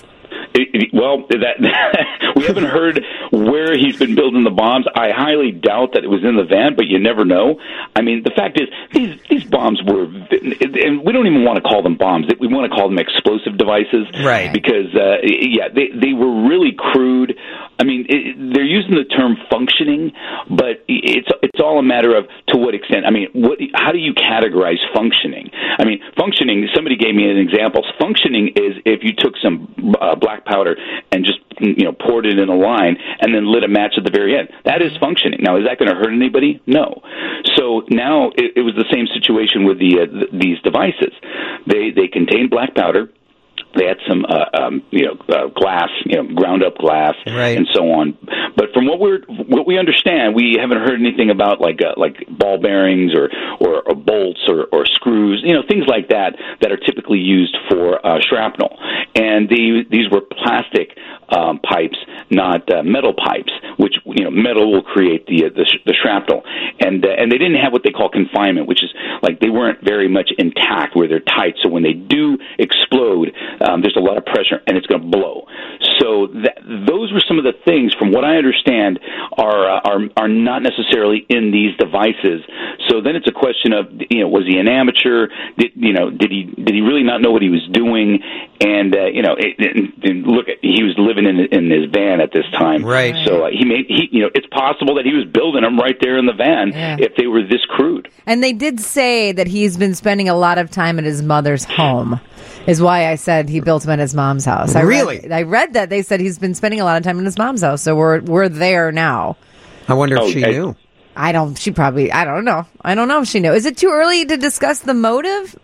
We haven't heard where he's been building the bombs. I highly doubt that it was in the van, but you never know. I mean, the fact is, these bombs were, and we don't even want to call them bombs. We want to call them explosive devices, right? Because they were really crude. I mean, they're using the term functioning, but it's all a matter of to what extent. I mean, how do you categorize functioning? I mean, functioning. Somebody gave me an example. Functioning is if you took some black powder and just poured it in a line, and then lit a match at the very end. That is functioning. Now, is that going to hurt anybody? No. So now it was the same situation with these devices. They contain black powder. They had some, glass, ground up glass, right, and so on. But from what we understand, we haven't heard anything about like ball bearings or bolts or screws, things like that are typically used for shrapnel. And these were plastic pipes, not metal pipes, which metal will create the shrapnel. And they didn't have what they call confinement, which is like they weren't very much intact where they're tight. So when they do explode, there's a lot of pressure and it's going to blow. So those were some of the things, from what I understand, are not necessarily in these devices. So then it's a question of, was he an amateur? Did he really not know what he was doing? And look, he was living in his van at this time, right? So it's possible that he was building them right there in the van if they were this crude. And they did say that he's been spending a lot of time at his mother's home. Is why I said he built them at his mom's house. I read that they said he's been spending a lot of time in his mom's house. So we're there now. I wonder if she knew. I don't know. I don't know if she knew. Is it too early to discuss the motive?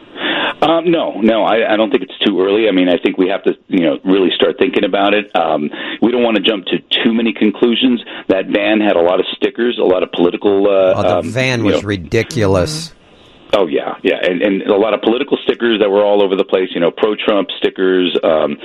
No, I don't think it's too early. I mean, I think we have to, really start thinking about it. We don't want to jump to too many conclusions. That van had a lot of stickers, a lot of political. The van was ridiculous. Mm-hmm. Oh, yeah, and a lot of political stickers that were all over the place, pro-Trump stickers,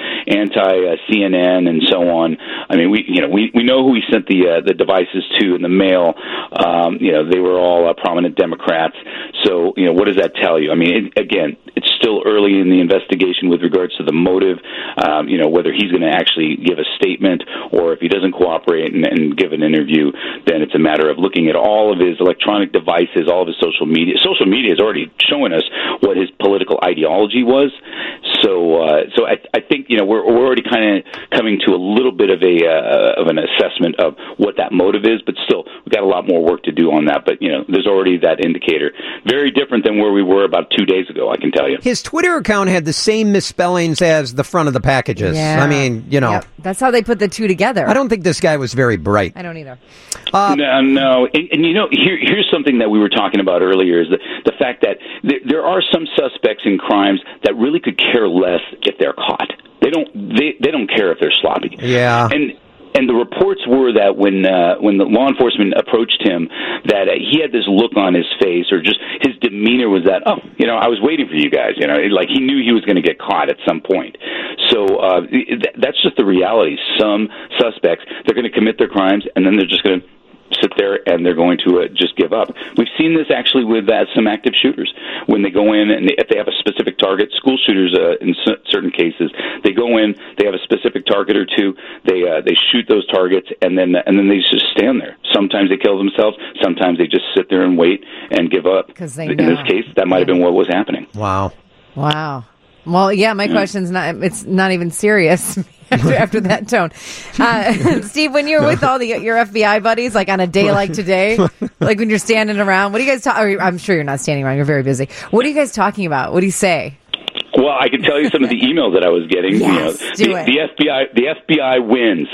anti-CNN, and so on. I mean, we know who he sent the devices to in the mail. They were all prominent Democrats. So, what does that tell you? I mean, it's still early in the investigation with regards to the motive, whether he's going to actually give a statement, or if he doesn't cooperate and give an interview, then it's a matter of looking at all of his electronic devices, all of his social media. Social media is already showing us what his political ideology was. So I think we're already kind of coming to a little bit of an assessment of what that motive is. But still, we've got a lot more work to do on that. But there's already that indicator. Very different than where we were about 2 days ago, I can tell you. His Twitter account had the same misspellings as the front of the packages. Yeah. I mean, Yep. That's how they put the two together. I don't think this guy was very bright. I don't either. No. And here's something that we were talking about earlier, is the fact that there are some suspects in crimes that really could care less if they're caught. They don't care if they're sloppy. Yeah. And the reports were that when the law enforcement approached him, that he had this look on his face, or just his demeanor was that, I was waiting for you guys. Like he knew he was going to get caught at some point. So that's just the reality. Some suspects, they're going to commit their crimes, and then they're just going to sit there and they're going to just give up. We've seen this actually with some active shooters. When they go in and if they have a specific target, school shooters in certain cases, they go in, they have a specific target or two, they shoot those targets, and then they just stand there. Sometimes they kill themselves, sometimes they just sit there and wait and give up. In this case, that might have been what was happening. Wow. Well, yeah, my question's it's not even serious after that tone. Steve, when you're with all your FBI buddies, like on a day like today, like when you're standing around, what do you guys talk? I'm sure you're not standing around, you're very busy. What are you guys talking about? What do you say? Well, I can tell you some of the emails that I was getting. Yes, the FBI wins.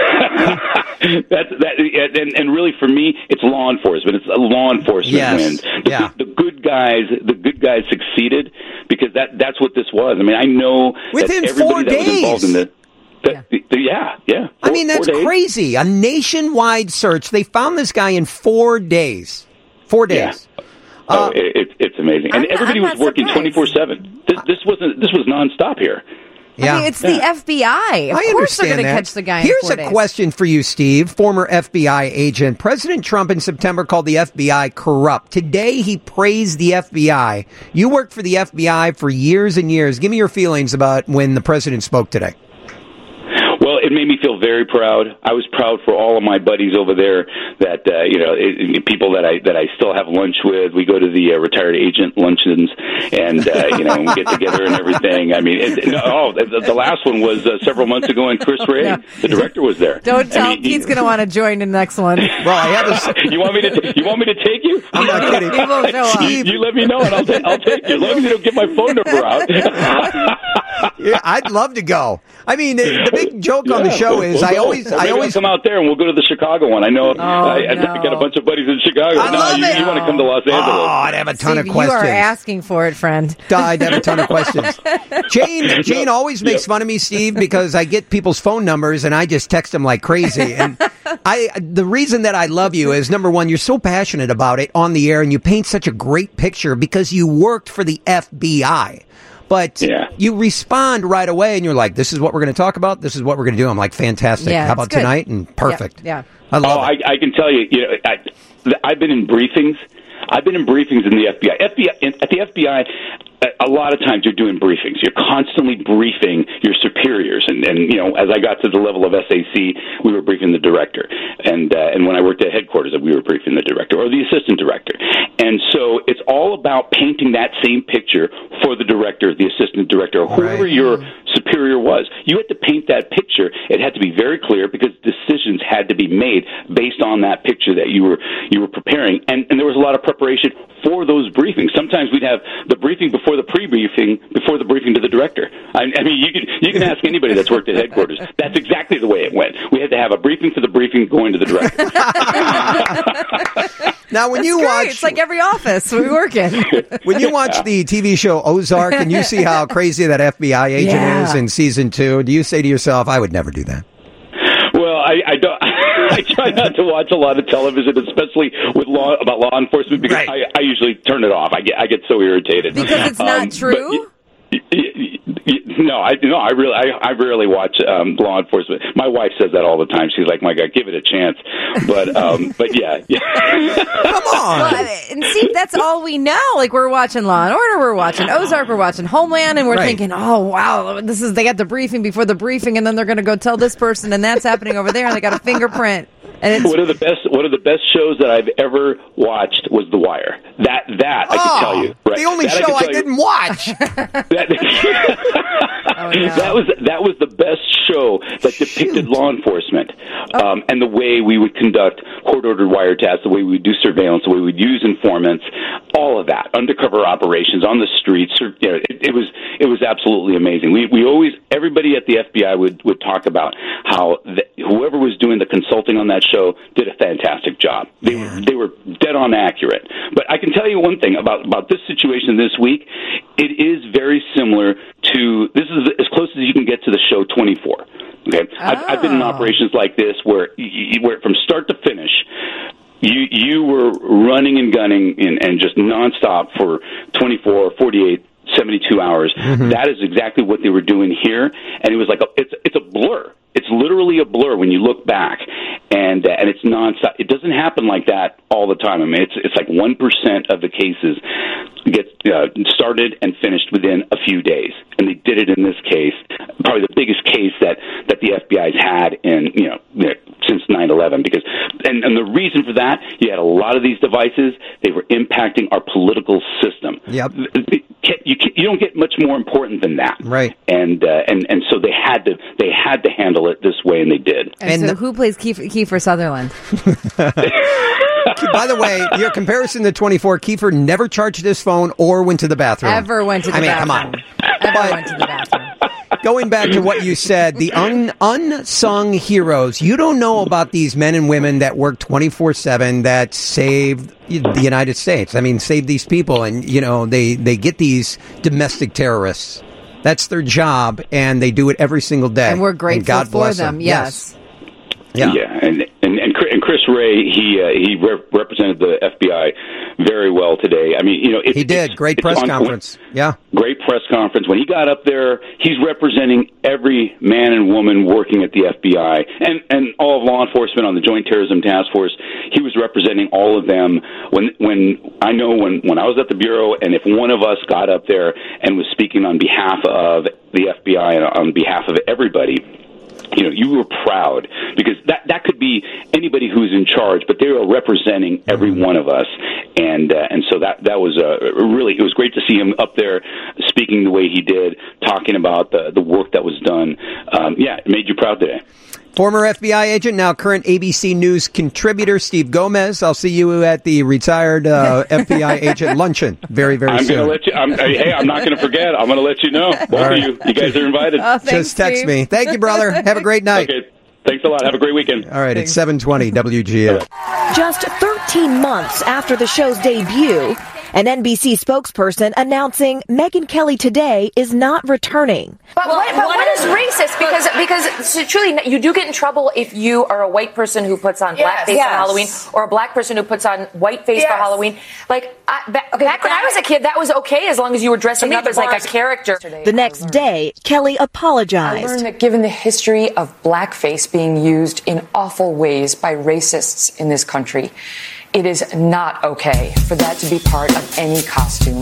And really for me, it's law enforcement. It's a law enforcement wins. The good guys succeeded, because that's what this was. I mean, I know within that everybody 4 that was involved in this. I mean, that's crazy. A nationwide search. They found this guy in 4 days. 4 days. Yeah. It's amazing, and everybody was working 24/7. This was nonstop here. Yeah. I mean, it's the FBI. Of course they're going to catch the guy in 4 days. Here's a question for you, Steve, former FBI agent. President Trump in September called the FBI corrupt. Today, he praised the FBI. You worked for the FBI for years and years. Give me your feelings about when the president spoke today. Well, it made me feel very proud. I was proud for all of my buddies over there that, people that I still have lunch with. We go to the retired agent luncheons and, we get together and everything. I mean, the last one was several months ago, and Chris Ray, the director, was there. Don't tell Pete's going to want to join in the next one. Well, I have to. You want me to take you? I'm not kidding. He won't show up. You let me know, and I'll take you. As long as you don't get my phone number out. Yeah, I'd love to go. I mean, the big joke on the show is I always come out there and we'll go to the Chicago one. I know I got a bunch of buddies in Chicago. I love it. You want to come to Los Angeles? Oh, I'd have a ton of questions. You are asking for it, friend. I'd have a ton of questions. Jane always makes fun of me, Steve, because I get people's phone numbers and I just text them like crazy. And the reason that I love you is, number one, you're so passionate about it on the air and you paint such a great picture because you worked for the FBI. But you respond right away and you're like, this is what we're going to talk about. This is what we're going to do. I'm like, fantastic. How about tonight? And perfect. Yeah. I love it. I can tell you, I've been in briefings. I've been in briefings in the FBI. At the FBI, a lot of times you're doing briefings. You're constantly briefing your superiors. And as I got to the level of SAC, we were briefing the director. And when I worked at headquarters, we were briefing the director or the assistant director. And so it's all about painting that same picture for the director, the assistant director, or whoever your superior was. You had to paint that picture. It had to be very clear because decisions had to be made based on that picture that you were preparing. And there was a lot of preparation for those briefings. Sometimes we'd have the briefing before the pre-briefing, before the briefing to the director. I mean, you can ask anybody that's worked at headquarters. That's exactly the way it went. We had to have a briefing for the briefing going to the director. Now, when you watch, it's like every office we work in. When you watch the TV show Ozark and you see how crazy that FBI agent is in season 2, do you say to yourself, I would never do that? Well, I don't. I try not to watch a lot of television, especially with about law enforcement, because I usually turn it off. I get so irritated because it's not true. No, I rarely watch law enforcement. My wife says that all the time. She's like, "My God, give it a chance." But yeah. Come on. Well, and see, that's all we know. Like, we're watching Law and Order, we're watching Ozark, we're watching Homeland, and we're thinking, "Oh wow, they got the briefing before the briefing, and then they're going to go tell this person, and that's happening over there, and they got a fingerprint." And one of the best shows that I've ever watched was The Wire. That I can tell you. Right? The only show I didn't watch. That was the best show that depicted law enforcement and the way we would conduct court-ordered wiretaps, the way we would do surveillance, the way we'd use informants, all of that, undercover operations on the streets. It was absolutely amazing. We always, everybody at the FBI would talk about how whoever was doing the consulting on that show did a fantastic job. They were dead on accurate. But I can tell you one thing about this situation this week. It is very similar to, this is as close as you can get to the show 24. Okay, I've been in operations like this where from start to finish, you were running and gunning and just nonstop for 24, 48, 72 hours. Mm-hmm. That is exactly what they were doing here, and it was like it's a blur. It's literally a blur when you look back, and it's nonstop. It doesn't happen like that all the time. I mean, it's like 1% of the cases get started and finished within a few days, and they did it in this case. Probably the biggest case that the FBI's had in since 9/11. Because and the reason for that, you had a lot of these devices. They were impacting our political system. Yep. You don't get much more important than that, right? And so they had to handle it this way, and they did. And so who plays Kiefer Sutherland? By the way, your comparison to 24, Kiefer never charged his phone or went to the bathroom. Ever went to the bathroom. Come on. Ever went to the bathroom. Going back to what you said, the unsung heroes, you don't know about these men and women that work 24/7 that saved the United States. I mean, save these people, and they get these domestic terrorists. That's their job, and they do it every single day. And we're grateful for them. Yes. Yeah, and Chris Wray, he represented the FBI very well today. I mean, he did great press conference. Yeah, great press conference. When he got up there, he's representing every man and woman working at the FBI and all of law enforcement on the Joint Terrorism Task Force. He was representing all of them. When I was at the Bureau, and if one of us got up there and was speaking on behalf of the FBI and on behalf of everybody, you were proud because that could be anybody who's in charge, but they were representing every one of us, and so that was really, it was great to see him up there speaking speaking the way he did, talking about the work that was done. It made you proud today. Former FBI agent, now current ABC News contributor, Steve Gomez. I'll see you at the retired FBI agent luncheon very, very soon. I'm going to let you. I'm not going to forget. I'm going to let you know. Both of you guys are invited. Thanks, just text Steve. me. Thank you, brother. Have a great night. Okay. Thanks a lot. Have a great weekend. All right, it's 7:20 WGN. Just 13 months after the show's debut, an NBC spokesperson announcing Megyn Kelly today is not returning. But what is racist? Because truly, you do get in trouble if you are a white person who puts on blackface for Halloween, or a black person who puts on whiteface for Halloween. Like back when I was a kid, that was okay as long as you were dressing up as like a character. The next day, Kelly apologized. I learned that given the history of blackface being used in awful ways by racists in this country, it is not okay for that to be part of any costume.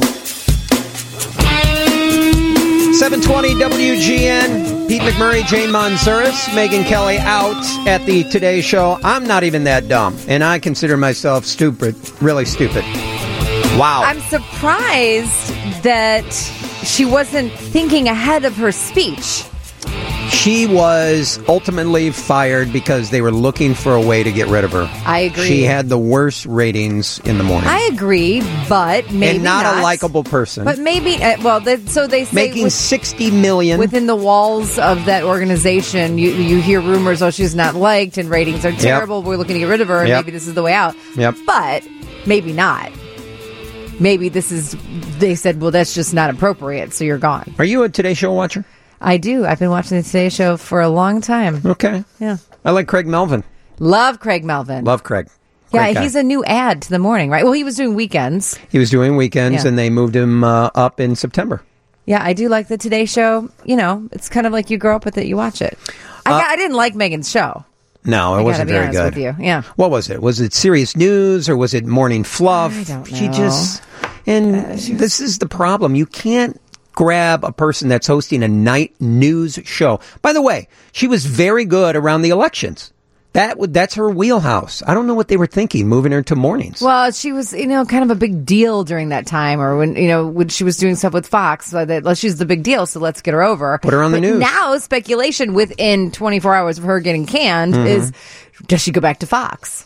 720 WGN. Pete McMurray, Jane Manzuris, Megyn Kelly out at the Today Show. I'm not even that dumb, and I consider myself stupid, really stupid. Wow. I'm surprised that she wasn't thinking ahead of her speech. She was ultimately fired because they were looking for a way to get rid of her. I agree. She had the worst ratings in the morning. I agree, but maybe and not a likable person. But maybe, so they say making $60 million within the walls of that organization. You hear rumors, she's not liked and ratings are terrible. We're looking to get rid of her, and maybe this is the way out. But maybe not. Maybe they said, well, that's just not appropriate, so you're gone. Are you a Today Show watcher? I do. I've been watching the Today Show for a long time. Okay. Yeah. I like Craig Melvin. Love Craig Melvin. Love Craig. Great guy. He's a new add to the morning, right? Well, he was doing weekends. He was doing weekends, and they moved him up in September. Yeah, I do like the Today Show. You know, it's kind of like you grow up with it, you watch it. I didn't like Megan's show. No, it wasn't very good. With you. Yeah. What was it? Was it serious news or was it morning fluff? I don't know. She just... And this is the problem. You can't grab a person that's hosting a night news show. By the way, she was very good around the elections. That's her wheelhouse. I don't know what they were thinking, moving her to mornings. Well, she was, kind of a big deal during that time, or when she was doing stuff with Fox. So she's the big deal, so let's get her over. Put her on the news. Now, speculation within 24 hours of her getting canned is, does she go back to Fox?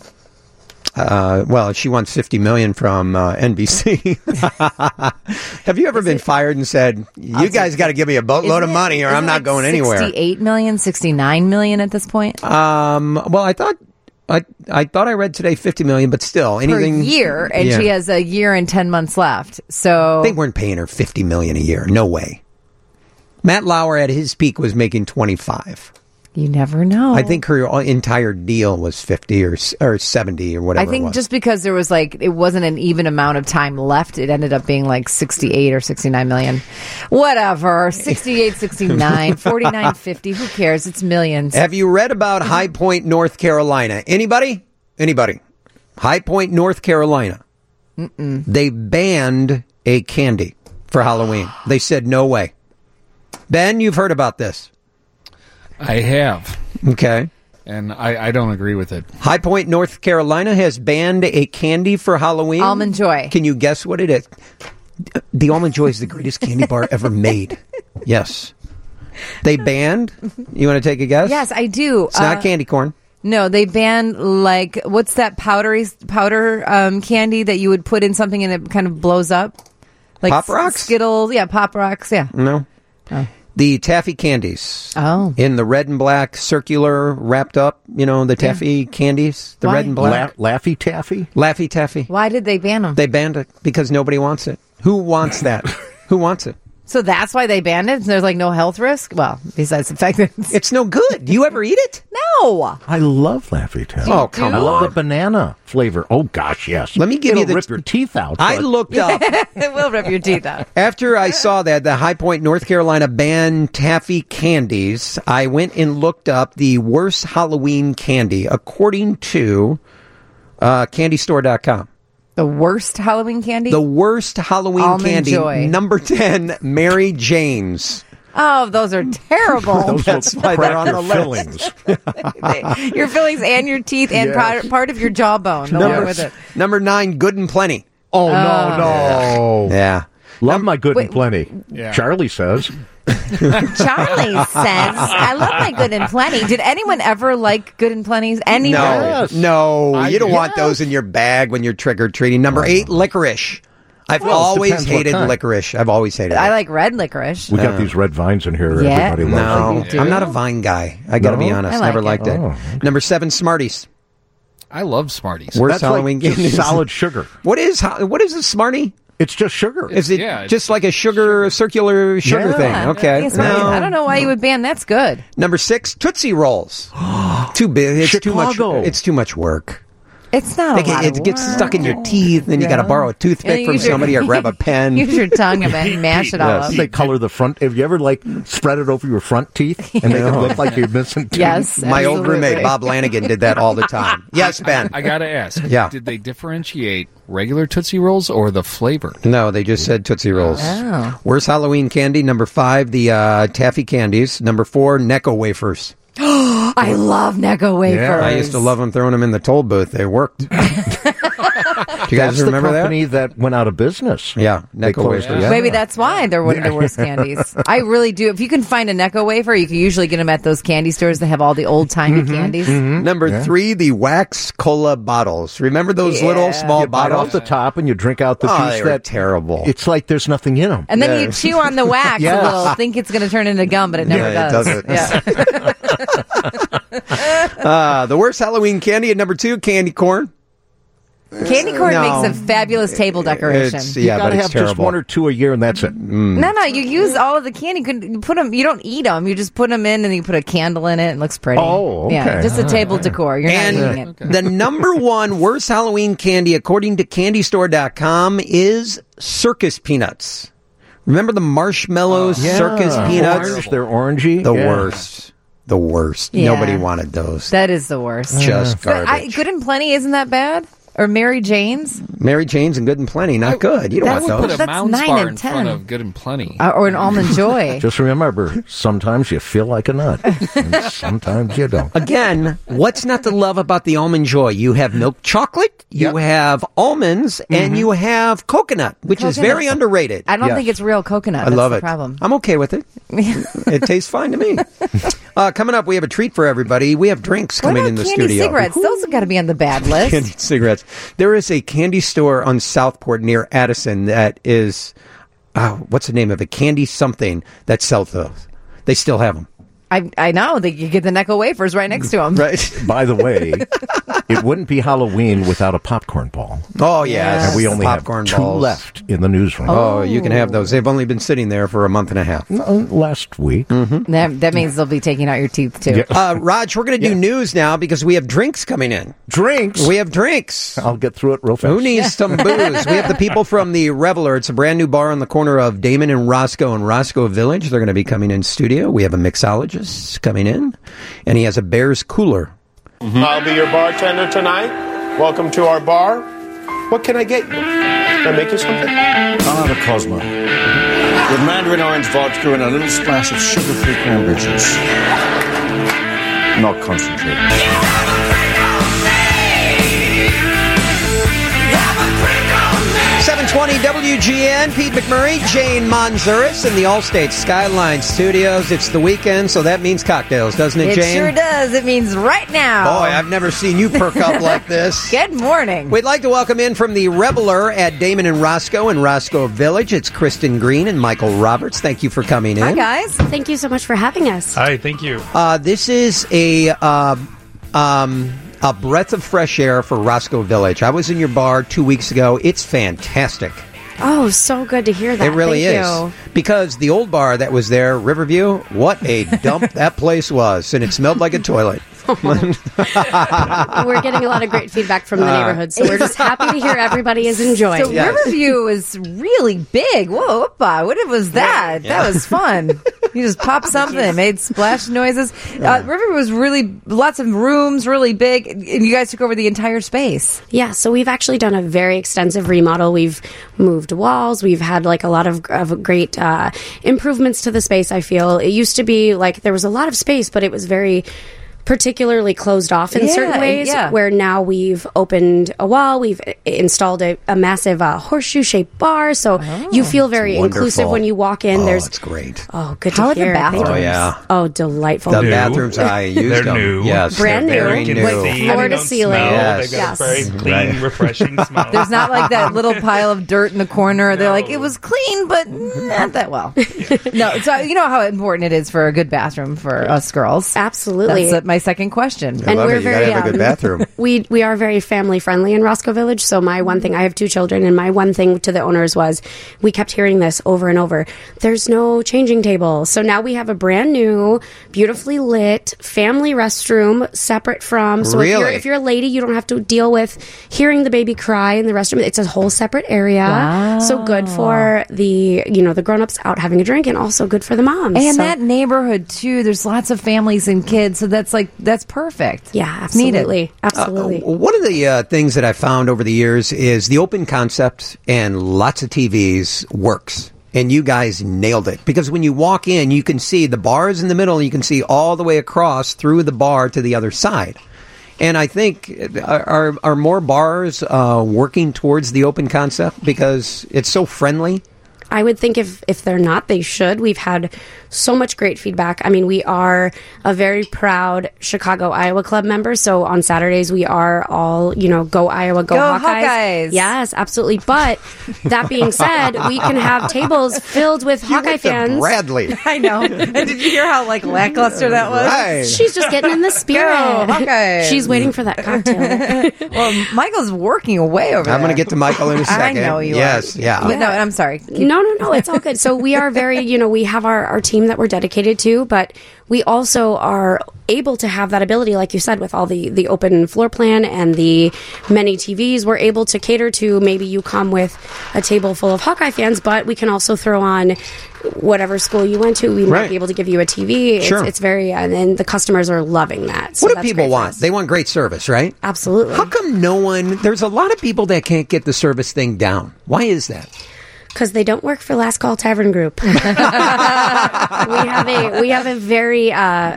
Well, she wants $50 million from NBC. Have you ever been fired and said, "You guys got to give me a boatload of money, or I'm not going anywhere"? 68 million, 69 million at this point. Well, I thought I read today 50 million, but still, anything per year, and she has a year and 10 months left. So they weren't paying her 50 million a year. No way. Matt Lauer at his peak was making 25. You never know. I think her entire deal was 50 or 70 or whatever. I think it was. Just because there was it wasn't an even amount of time left, it ended up being 68 or 69 million. Whatever. 68, 69, 49, 50. Who cares? It's millions. Have you read about High Point, North Carolina? Anybody? High Point, North Carolina. Mm-mm. They banned a candy for Halloween. They said no way. Ben, you've heard about this. I have. Okay. And I don't agree with it. High Point, North Carolina has banned a candy for Halloween. Almond Joy. Can you guess what it is? The Almond Joy is the greatest candy bar ever made. Yes. They banned? You want to take a guess? Yes, I do. It's not candy corn. No, they banned what's that powder candy that you would put in something and it kind of blows up? Like Pop Rocks? Skittles. Yeah, Pop Rocks. Yeah. No. Oh. The taffy candies. Oh. In the red and black circular wrapped up, the taffy candies. The Why? red and black. Laffy Taffy? Laffy Taffy. Why did they ban them? They banned it because nobody wants it. Who wants that? Who wants it? So that's why they banned it? There's no health risk? Well, besides the fact that it's no good. Do you ever eat it? No. I love Laffy Taffy. Oh, come on. I love the banana flavor. Oh, gosh, yes. Let me give It'll you rip your teeth out. I looked up. It will rip your teeth out. After I saw that the High Point, North Carolina banned taffy candies, I went and looked up the worst Halloween candy according to candystore.com. The worst Halloween candy? The worst Halloween Almond candy. Joy. Number 10, Mary Jane's. Oh, those are terrible. That's why they're on the list. Fillings. Your fillings and your teeth and part of your jawbone along with it. Number 9, Good and Plenty. Oh, no. Yeah. Love my Good and Plenty. Yeah. Charlie says. Charlie says, I love my Good and Plenty. Did anyone ever like Good and Plenty's? Anyone? No, you don't want those in your bag when you're trick-or-treating. Number 8, licorice. I've always hated licorice. I've always hated it. I like red licorice. We got these red vines in here. Yeah. Everybody loves No, I'm not a vine guy. I got to be honest. Never liked it. Oh. Number 7, Smarties. I love Smarties. Worst Halloween like candy. solid sugar. What is a Smartie? It's just sugar. Is it just like a circular sugar thing? Okay. Yes, I don't know why you would ban. That's good. Number 6, Tootsie Rolls. Too big. It's Chicago. too much. It's too much work. It's not a lot It of gets work. stuck in your teeth, then you got to borrow a toothpick from somebody or grab a pen. Use your tongue and mash it all up. They color the front. Have you ever spread it over your front teeth and make it look like you're missing teeth? Yes, my old roommate Bob Lanigan did that all the time. Yes, Ben. I gotta ask. Yeah. Did they differentiate regular Tootsie Rolls or the flavor? No, they just said Tootsie Rolls. Oh. Worst Halloween candy. Number 5, the taffy candies. Number 4, Necco wafers. I love Necco wafers. Yeah, I used to love them throwing them in the toll booth. They worked. Do you guys That's remember the company that went out of business. Yeah, They Necco closed wafers. it. Maybe that's why they're one of the worst candies. I really do. If you can find a Necco wafer, you can usually get them at those candy stores that have all the old-timey candies. Number 3, the wax cola bottles. Remember those little small You bite bottles? off the top and you drink out the Oh, juice. they were That terrible. It's like there's nothing in them. And then you chew on the wax Yes. a little, think it's going to turn into gum, but it never Yeah, it does. doesn't. Yeah. The worst Halloween candy at number 2, candy corn. Candy corn No. makes a fabulous table decoration. It's, You yeah, gotta but it's have terrible. just one or two a year, and that's it. No, you use all of the candy. You put them. You don't eat them. You just put them in, and you put a candle in it. It looks pretty. Oh, okay. Yeah, just a table decor. You're not eating And it. the number 1 worst Halloween candy, according to CandyStore.com, is circus peanuts. Remember the marshmallow circus peanuts? Orange, they're orangey. The Yeah. worst. The worst. Yeah. Nobody wanted those. That is the worst. Just But garbage. Good and Plenty isn't that bad? Or Mary Jane's? Mary Jane's and Good and Plenty, not good. You don't I want would those. put a That's Mounds 9 bar and in 10. front of Good and Plenty. Or an Almond Joy. Just remember, sometimes you feel like a nut, and sometimes you don't. Again, what's not to love about the Almond Joy? You have milk chocolate, you have almonds, and you have coconut, which is very Coconut. underrated. I don't Yes. think it's real coconut. I That's love the it. problem. I'm okay with it. It tastes fine to me. Coming up, we have a treat for everybody. We have drinks What coming about in the candy studio. cigarettes? Those have got to be on the bad list. Candy cigarettes. There is a candy store on Southport near Addison that is, what's the name of it? Candy something that sells those. They still have them. I know. You get the Necco wafers right next to them. Right. By the way, it wouldn't be Halloween without a popcorn ball. Oh, yes. And we only popcorn have 2 balls left in the newsroom. Oh, you can have those. They've only been sitting there for a month and a half. Last week. That means they'll be taking out your teeth, too. Raj, we're going to do news now because we have drinks coming in. Drinks? We have drinks. I'll get through it real fast. Who needs some booze? We have the people from the Reveler. It's a brand new bar on the corner of Damon and Roscoe in Roscoe Village. They're going to be coming in studio. We have a mixologist coming in, and he has a Bears cooler. I'll be your bartender tonight. Welcome to our bar. What can I get you? Can I make you something? I'll have a Cosmo. With mandarin orange vodka and a little splash of sugar-free cranberry juice. Not concentrated. 720 WGN, Pete McMurray, Jane Manzuris in the Allstate Skyline Studios. It's the weekend, so that means cocktails, doesn't it, It Jane? sure does. It means right now. Boy, I've never seen you perk up like this. Good morning. We'd like to welcome in from the Reveler at Damon and Roscoe in Roscoe Village. It's Kristen Green and Michael Roberts. Thank you for coming in. Hi, guys. Thank you so much for having us. Hi, thank you. This is a breath of fresh air for Roscoe Village. I was in your bar 2 weeks ago. It's fantastic. Oh, so good to hear that. It really Thank is. you. Because the old bar that was there, Riverview, what a dump that place was. And it smelled like a toilet. We're getting a lot of great feedback from the neighborhood, so we're just happy to hear everybody is enjoying. So Riverview is really big. Whoa, whoopa. What was that? Yeah. That was fun. You just popped something, made splash noises. Riverview was really, lots of rooms, really big, and you guys took over the entire space. Yeah, so we've actually done a very extensive remodel. We've moved walls. We've had like a lot of great improvements to the space, I feel. It used to be like there was a lot of space, but it was very particularly closed off in certain ways, where now we've opened a wall, we've installed a massive horseshoe-shaped bar, so you feel very inclusive when you walk in. That's great. Oh, good How to are the hear. bathrooms? Oh, yeah. Oh, delightful. The bathrooms, I used They're them. new. Yes. Brand They're new. very With floor to ceiling. They've got a very clean, refreshing smell. There's not like that little pile of dirt in the corner. They're like, it was clean, but not that well. No, so you know how important it is for a good bathroom for us girls. Absolutely. That's my second question. And we're you gotta very have a good bathroom. we are very family friendly in Roscoe Village. So my one thing, I have 2 children, and my one thing to the owners was, we kept hearing this over and over, there's no changing table. So now we have a brand new, beautifully lit family restroom separate from. So if you're a lady, you don't have to deal with hearing the baby cry in the restroom. It's a whole separate area. Wow. So good for the grown-ups out having a drink, and also good for the moms. And that neighborhood too, there's lots of families and kids, so that's perfect. Yeah, absolutely. Absolutely. One of the things that I found over the years is the open concept and lots of TVs works. And you guys nailed it. Because when you walk in, you can see the bars in the middle, and you can see all the way across through the bar to the other side. And I think, are more bars working towards the open concept because it's so friendly? I would think if they're not, they should. We've had so much great feedback. I mean, we are a very proud Chicago Iowa Club member. So on Saturdays, we are all, go Iowa, go Hawkeyes. Yes, absolutely. But that being said, we can have tables filled with Hawkeye fans. Bradley. I know. And did you hear how lackluster that was? Right. She's just getting in the spirit. Go Hawkeyes. She's waiting for that cocktail. Well, Michael's working away over there. I'm going to get to Michael in a second. I know you are. Yes, yeah. But no, I'm sorry. No, it's all good. So we are very, we have our team that we're dedicated to, but we also are able to have that ability, like you said, with all the open floor plan and the many TVs. We're able to cater to, maybe you come with a table full of Hawkeye fans, but we can also throw on whatever school you went to. We might be able to give you a TV. Sure. It's very, and the customers are loving that. So what do people want? They want great service, right? Absolutely. How come there's a lot of people that can't get the service thing down? Why is that? Because they don't work for Last Call Tavern Group. we have a very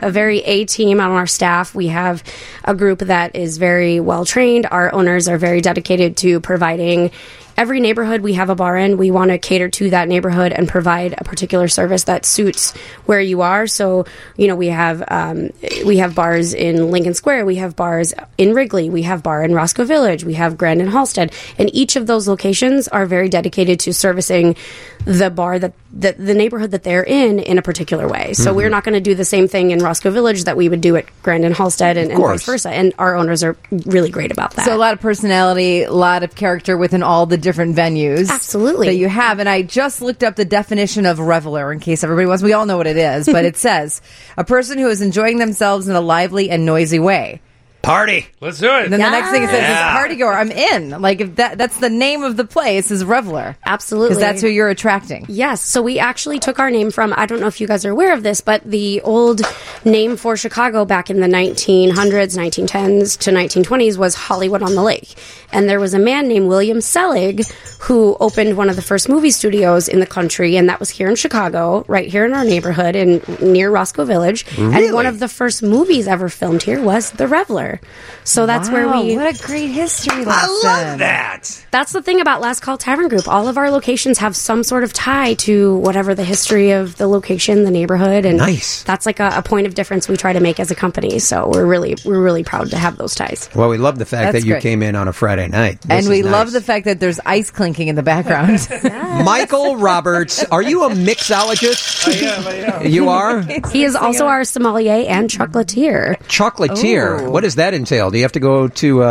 A team on our staff. We have a group that is very well trained. Our owners are very dedicated to providing. Every neighborhood we have a bar in, we want to cater to that neighborhood and provide a particular service that suits where you are. So, we have bars in Lincoln Square, we have bars in Wrigley, we have bar in Roscoe Village, we have Grandin Halstead, and each of those locations are very dedicated to servicing the bar that the neighborhood that they're in a particular way. So we're not going to do the same thing in Roscoe Village that we would do at Grandin Halstead and vice versa. And our owners are really great about that. So a lot of personality, a lot of character within all the different venues. Absolutely. That you have. And I just looked up the definition of reveler in case everybody wants. We all know what it is, but it says a person who is enjoying themselves in a lively and noisy way. Party. Let's do it. And then the next thing it says is party goer. I'm in. Like, if that's the name of the place is Reveler. Absolutely. Because that's who you're attracting. Yes. So we actually took our name from, I don't know if you guys are aware of this, but the old name for Chicago back in the 1900s, 1910s to 1920s was Hollywood on the Lake. And there was a man named William Selig who opened one of the first movie studios in the country, and that was here in Chicago, right here in our neighborhood near Roscoe Village. Really? And one of the first movies ever filmed here was The Reveler. So that's where we... What a great history lesson. I love that. That's the thing about Last Call Tavern Group. All of our locations have some sort of tie to whatever the history of the location, the neighborhood, and nice. That's like a point of difference we try to make as a company. So we're really proud to have those ties. Well, we love the fact that you came in on a Friday night. And we love the fact that there's ice clinking in the background. Michael Roberts, are you a mixologist? I am. You are? He is also our sommelier and chocolatier. Chocolatier. Ooh. What does that entail? Do you have to go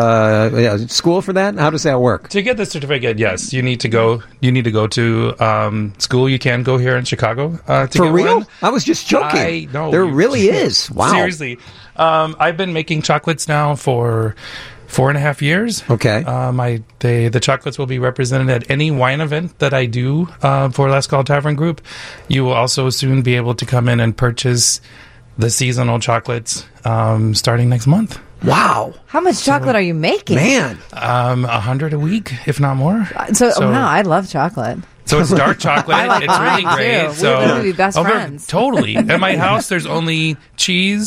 to school for that? How does that work? To get the certificate, yes, you need to go. You need to go to school. You can go here in Chicago to For get real? one. I was just joking. I know there really is. Wow. Seriously, I've been making chocolates now for 4.5 years. Okay. The chocolates will be represented at any wine event that I do for Last Call Tavern Group. You will also soon be able to come in and purchase the seasonal chocolates starting next month. Wow. How much chocolate are you making? Man. 100 a week, if not more. Wow, I love chocolate. So it's dark chocolate. I like it's really mine, great. too. So We'll be best friends. Totally. At my house, there's only cheese,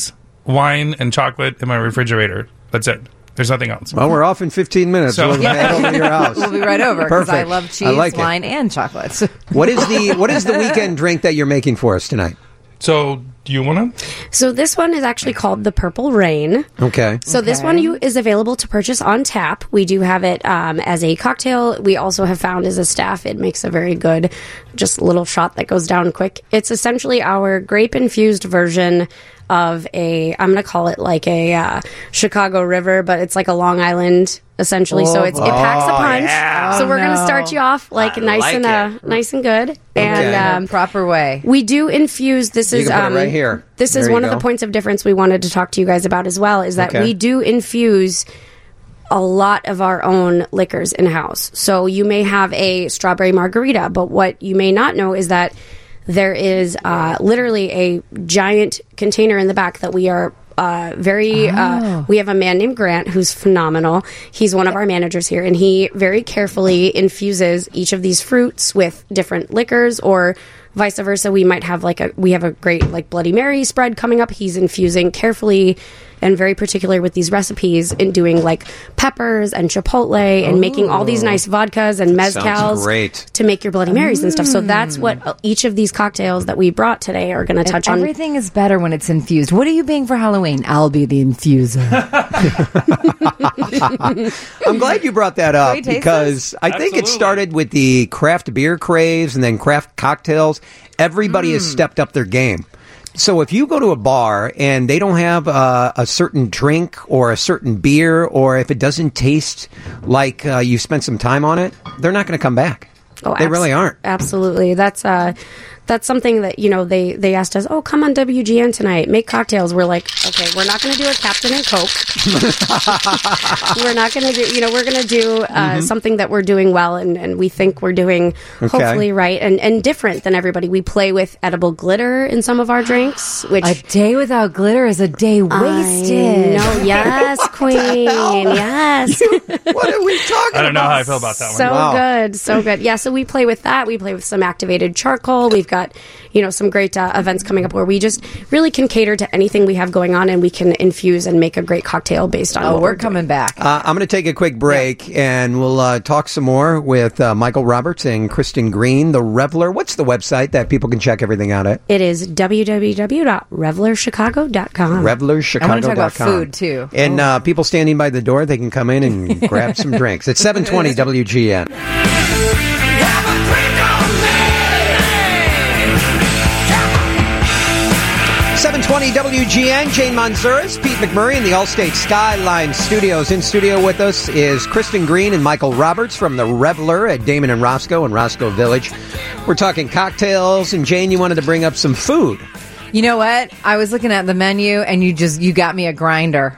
wine and chocolate in my refrigerator. That's it. There's nothing else. Well, we're off in 15 minutes. So- We'll head over to your house. We'll be right over because I Perfect. love cheese, I like it. wine, and chocolates. What is the weekend drink that you're making for us tonight? So, do you want to? So this one is actually called the Purple Rain. Okay. So this one is available to purchase on tap. We do have it as a cocktail. We also have found as a staff, it makes a very good, just little shot that goes down quick. It's essentially our grape-infused version of I'm going to call it like a Chicago River, but it's like a Long Island, essentially. So it packs a punch. Yeah. So we're going to no. start you off like nice and good. And proper way. we do infuse. This You is can put it right here. This There is you one of go. the points of difference we wanted to talk to you guys about as well. Is that Okay. we do infuse a lot of our own liquors in-house. So you may have a strawberry margarita, but what you may not know is that there is literally a giant container in the back that we are we have a man named Grant who's phenomenal. He's one of our managers here, and he very carefully infuses each of these fruits with different liquors, or vice versa. We might have we have a great like Bloody Mary spread coming up. He's infusing carefully and very particular with these recipes in doing like peppers and chipotle and making all these nice vodkas and Sounds mezcals great. to make your Bloody Marys and stuff. So that's what each of these cocktails that we brought today are going to touch on. Everything is better when it's infused. What are you being for Halloween? I'll be the infuser. I'm glad you brought that up Can we taste because I think it Absolutely. started with the craft beer craze and then craft cocktails. Everybody has stepped up their game. So if you go to a bar and they don't have a certain drink or a certain beer, or if it doesn't taste like you spent some time on it, they're not going to come back. They really aren't. Absolutely. That's something that, they asked us, come on WGN tonight, make cocktails. We're like, okay, we're not going to do a Captain and Coke. We're not going to do, we're going to do something that we're doing well and we think we're doing hopefully right and different than everybody. We play with edible glitter in some of our drinks, which... A day without glitter is a day wasted. No, yes, Queen. Yes. What are we talking about? I don't know how I feel about that one. So good. Yeah, so we play with that. We play with some activated charcoal. We've got, some great events coming up where we just really can cater to anything we have going on, and we can infuse and make a great cocktail based on what we're coming back. I'm going to take a quick break, and we'll talk some more with Michael Roberts and Kristen Green, the Reveler. What's the website that people can check everything out at? It is www.revelerchicago.com. Revelerchicago.com. I want to talk about food, too. And people standing by the door, they can come in and grab some drinks. It's 720 WGN. 720 WGN, Jane Manzuris, Pete McMurray in the Allstate Skyline Studios. In studio with us is Kristen Green and Michael Roberts from the Reveler at Damon and Roscoe in Roscoe Village. We're talking cocktails, and Jane, you wanted to bring up some food. You know what? I was looking at the menu, and you got me a grinder.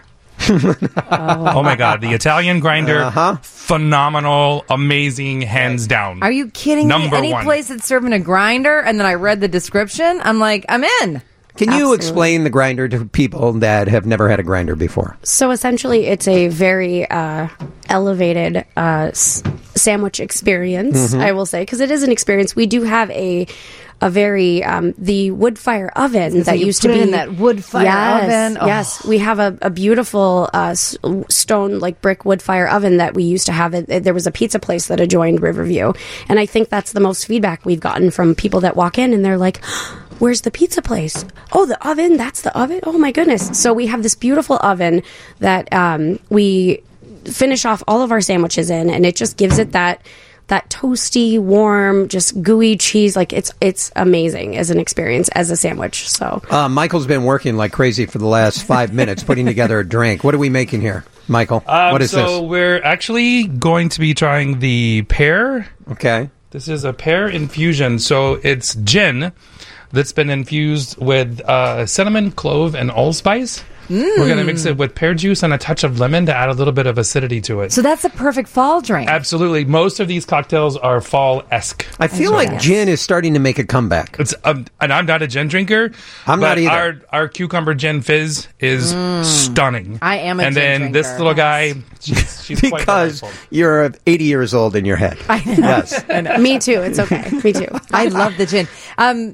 Oh my God, the Italian grinder, phenomenal, amazing, hands down. Are you kidding me? Any place that's serving a grinder, and then I read the description, I'm like, I'm in. Can you explain the grinder to people that have never had a grinder before? So essentially, it's a very elevated sandwich experience, I will say, because it is an experience. We do have a very the wood fire oven that used to be in that wood fire oven. Oh. Yes, we have a beautiful stone like brick wood fire oven that we used to have. There was a pizza place that adjoined Riverview, and I think that's the most feedback we've gotten from people that walk in and they're like, where's the pizza place? Oh, the oven. That's the oven. Oh my goodness. So we have this beautiful oven that we finish off all of our sandwiches in, and it just gives it that toasty, warm, just gooey cheese. Like it's amazing as an experience as a sandwich. So Michael's been working like crazy for the last 5 minutes putting together a drink. What are we making here, Michael? What is this? So we're actually going to be trying the pear. Okay. This is a pear infusion. So it's gin that's been infused with cinnamon, clove, and allspice. We're going to mix it with pear juice and a touch of lemon to add a little bit of acidity to it. So that's a perfect fall drink. Absolutely. Most of these cocktails are fall-esque. I feel like gin is starting to make a comeback. It's and I'm not a gin drinker. I'm not either. Our cucumber gin fizz is stunning. I am a and gin then drinker. this little guy, she's quite because delightful. you're 80 years old in your head. I know. Yes. I know. Me too. It's okay. Me too. I love the gin.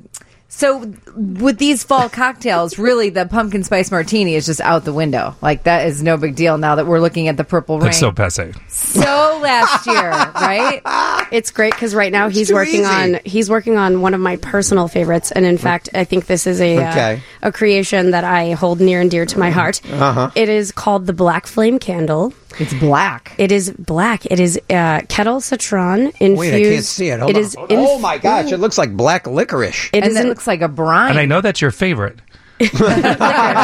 So with these fall cocktails, really the pumpkin spice martini is just out the window. Like that is no big deal now that we're looking at the Purple Rain. That's so passé. So last year, right? It's great because right now he's working on one of my personal favorites, and in fact, I think this is a creation that I hold near and dear to my heart. It is called the Black Flame Candle. It's black. It is black. It is kettle citron infused. Wait, I can't see it. Hold on. Oh my gosh, it looks like black licorice. It looks like a brine. And I know that's your favorite. We were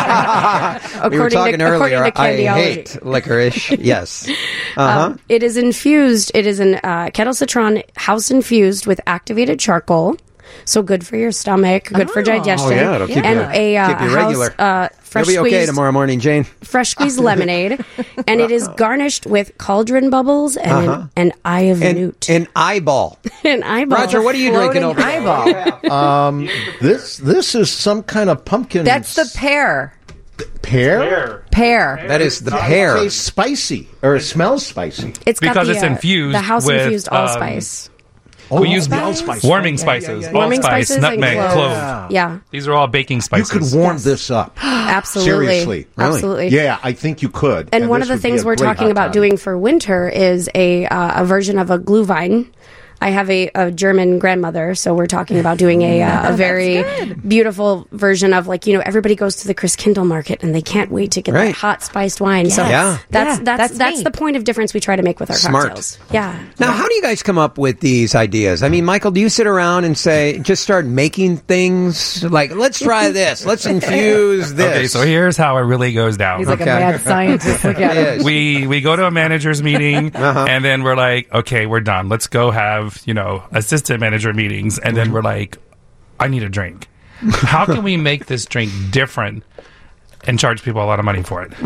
talking earlier. I hate licorice. Yes. It is infused. It is in kettle citron, house infused with activated charcoal. So good for your stomach, good for digestion. Oh yeah, it'll keep you regular. Fresh You'll be okay squeezed, tomorrow morning, Jane. Fresh squeezed lemonade, and it is garnished with cauldron bubbles and an eye of newt. An eyeball. An eyeball. Roger, what are you drinking over there? Eyeball. This is some kind of pumpkin. That's the pear. Pear? Pear. That is the pear. It tastes spicy, or it smells spicy. It's got because it's infused. The house with, infused allspice. We use warming spices, allspice, nutmeg, clove. Yeah. These are all baking spices. You could warm this up. Absolutely. Seriously. Absolutely. Yeah, I think you could. And one of the things we're talking about doing for winter is a version of a Glühwein. I have a German grandmother, so we're talking about doing a very beautiful version of, like, everybody goes to the Christkindl market and they can't wait to get that hot spiced wine. Yes. So that's the point of difference we try to make with our cocktails. Yeah. Now, how do you guys come up with these ideas? I mean, Michael, do you sit around and just start making things like, let's try this, let's infuse this? Okay, so here's how it really goes down. He's like a mad scientist. Look at it. We go to a manager's meeting and then we're like, okay, we're done. Let's go have assistant manager meetings, and then we're like, I need a drink. How can we make this drink different and charge people a lot of money for it?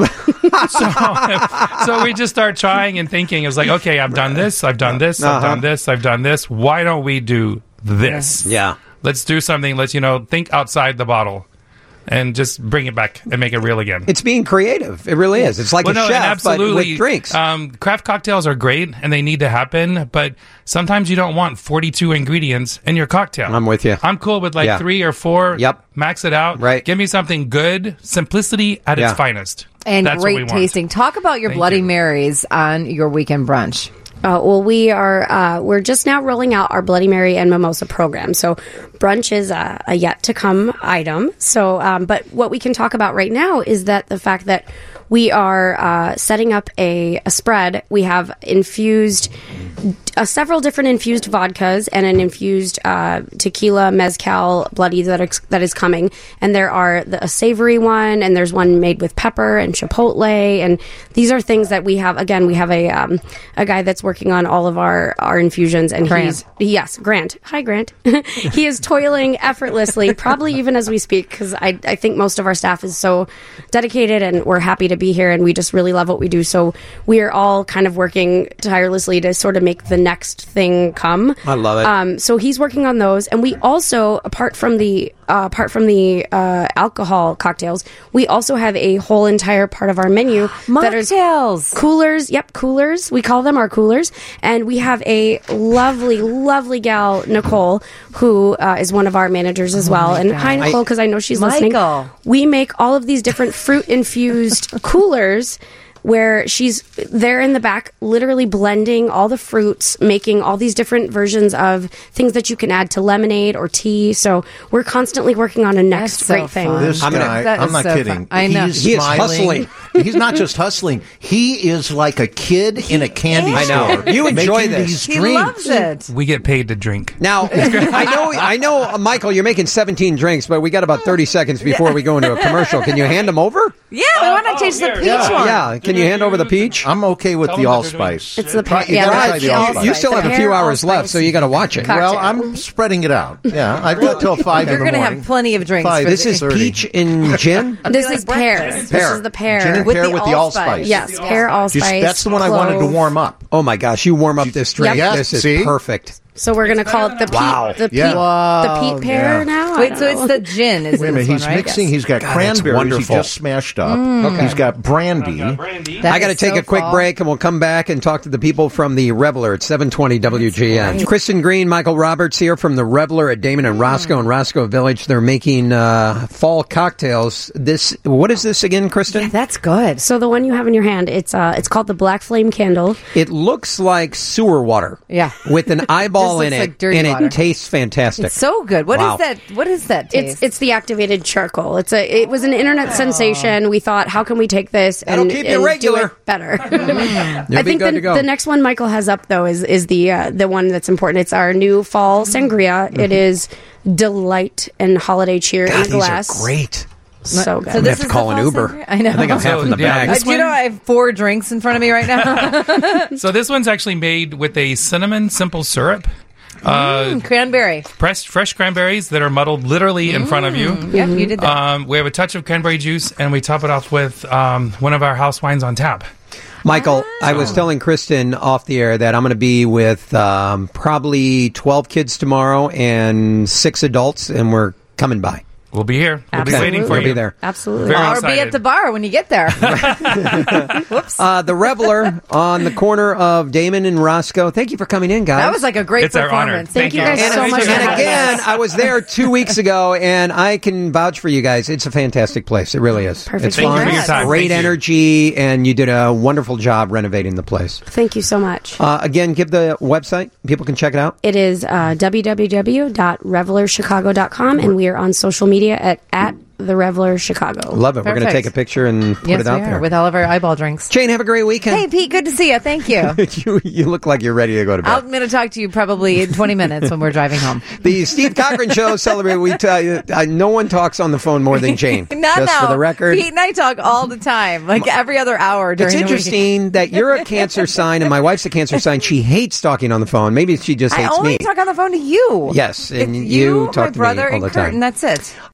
So we just start trying and thinking. It's like, okay, I've done this, I've done this, I've done this, I've done this. Why don't we do this? Yeah. Let's do something. Let's, think outside the bottle. And just bring it back and make it real again. It's being creative. It really is. It's like a chef, but with drinks. Craft cocktails are great, and they need to happen, but sometimes you don't want 42 ingredients in your cocktail. I'm with you. I'm cool with 3 or 4. Yep. Max it out. Right. Give me something good. Simplicity at its finest. And that's great what we want. tasting. Talk about your Bloody Marys on your weekend brunch. Well, we're just now rolling out our Bloody Mary and Mimosa program. So brunch is a yet to come item. So, but what we can talk about right now is that the fact that we are setting up a spread. We have infused several different infused vodkas and an infused tequila mezcal bloody that is coming. And there are a savory one, and there's one made with pepper and chipotle. And these are things that we have. Again, we have a guy that's working on all of our infusions, and Grant. Grant. Hi, Grant. He is toiling effortlessly, probably even as we speak, because I think most of our staff is so dedicated, and we're happy to be here, and we just really love what we do. So we are all kind of working tirelessly to sort of make the next thing come. I love it. So he's working on those, and we also, apart from the alcohol cocktails, we also have a whole entire part of our menu that is coolers. Yep, coolers. We call them our coolers, and we have a lovely gal, Nicole, who is one of our managers as well. And hi, Nicole, because I know she's listening. We make all of these different fruit infused coolers, where she's there in the back literally blending all the fruits, making all these different versions of things that you can add to lemonade or tea. So we're constantly working on a next great thing. This guy, I'm not kidding. I know. He is hustling. He's not just hustling. He is like a kid in a candy store. I know. You enjoy this. He loves it. We get paid to drink. Now, I know, Michael, you're making 17 drinks, but we got about 30 seconds before we go into a commercial. Can you hand them over? Yeah, we want to taste the peach one. Yeah, can you hand over the peach? I'm okay with the allspice. It's the You still have a few hours left, so you got to watch it. Well, I'm spreading it out. Yeah, I've got till 5 in the morning. You're going to have plenty of drinks. This is peach and gin? This is pear. This is the pear. Gin and pear with the allspice. Yes, pear, allspice. That's the one I wanted to warm up. Oh my gosh, you warm up this drink. Yep. This is See? perfect. So we're going to call it the peat pear now? Wait, so it's the gin, is Wait a minute, he's one, right? mixing, he's got cranberries he just smashed up. He's got brandy. I got to take a quick break, and we'll come back and talk to the people from the Reveler at 720 WGN. Right. Kristen Green, Michael Roberts here from the Reveler at Damon and Roscoe in Roscoe Village. They're making fall cocktails. What is this again, Kristen? Yeah, that's good. So the one you have in your hand, it's called the Black Flame Candle. It looks like sewer water. Yeah. With an eyeball in it, like and water. it tastes fantastic. It's so good. What is that? What is that taste? It's the activated charcoal. It was an internet sensation. We thought, how can we take this and keep you regular. do it better? I think the next one Michael has up though is the one that's important. It's our new fall sangria. It is delight and holiday cheer in a glass. These are great. So good. So I have to call an Uber. Sangria? I know. I think I'm half in the bag. Do you know I have 4 drinks in front of me right now? So this one's actually made with a cinnamon simple syrup. Cranberry. Pressed fresh cranberries that are muddled literally in front of you. Yep, you did that. We have a touch of cranberry juice, and we top it off with one of our house wines on tap. Michael, I was telling Kristen off the air that I'm going to be with probably 12 kids tomorrow and 6 adults, and we're coming by. We'll be here. We'll be waiting for We'll you. be there. Absolutely. Very Or excited. be at the bar when you get there. Whoops. The Reveler on the corner of Damon and Roscoe. Thank you for coming in, guys. That was like a great It's our honor. performance. Thank you guys And, so much. and again, I was there 2 weeks ago, and I can vouch for you guys. It's a fantastic place. It really is. Perfect. It's Thank you fun. for your time. Great Thank you. energy, and you did a wonderful job renovating the place. Thank you so much. Again, give the website. People can check it out. It is www.revelerchicago.com, and we are on social media at The Reveler Chicago. Love it. We're going to Perfect. take a picture and put Yes, it out we are, there. with all of our eyeball drinks. Jane, have a great weekend. Hey, Pete, good to see you. Thank you. you look like you're ready to go to bed. I'm going to talk to you probably in 20 minutes when we're driving home. The Steve Cochran Show celebrated. We tell you, no one talks on the phone more than Jane. Not just now. for the record. Pete and I talk all the time, like every other hour during It's the week. interesting that you're a Cancer sign and my wife's a Cancer sign. She hates talking on the phone. Maybe she just I hates only me. talk on the phone to you. Yes, and It's you my talk to me brother, all the and Kurt, time. and that's it.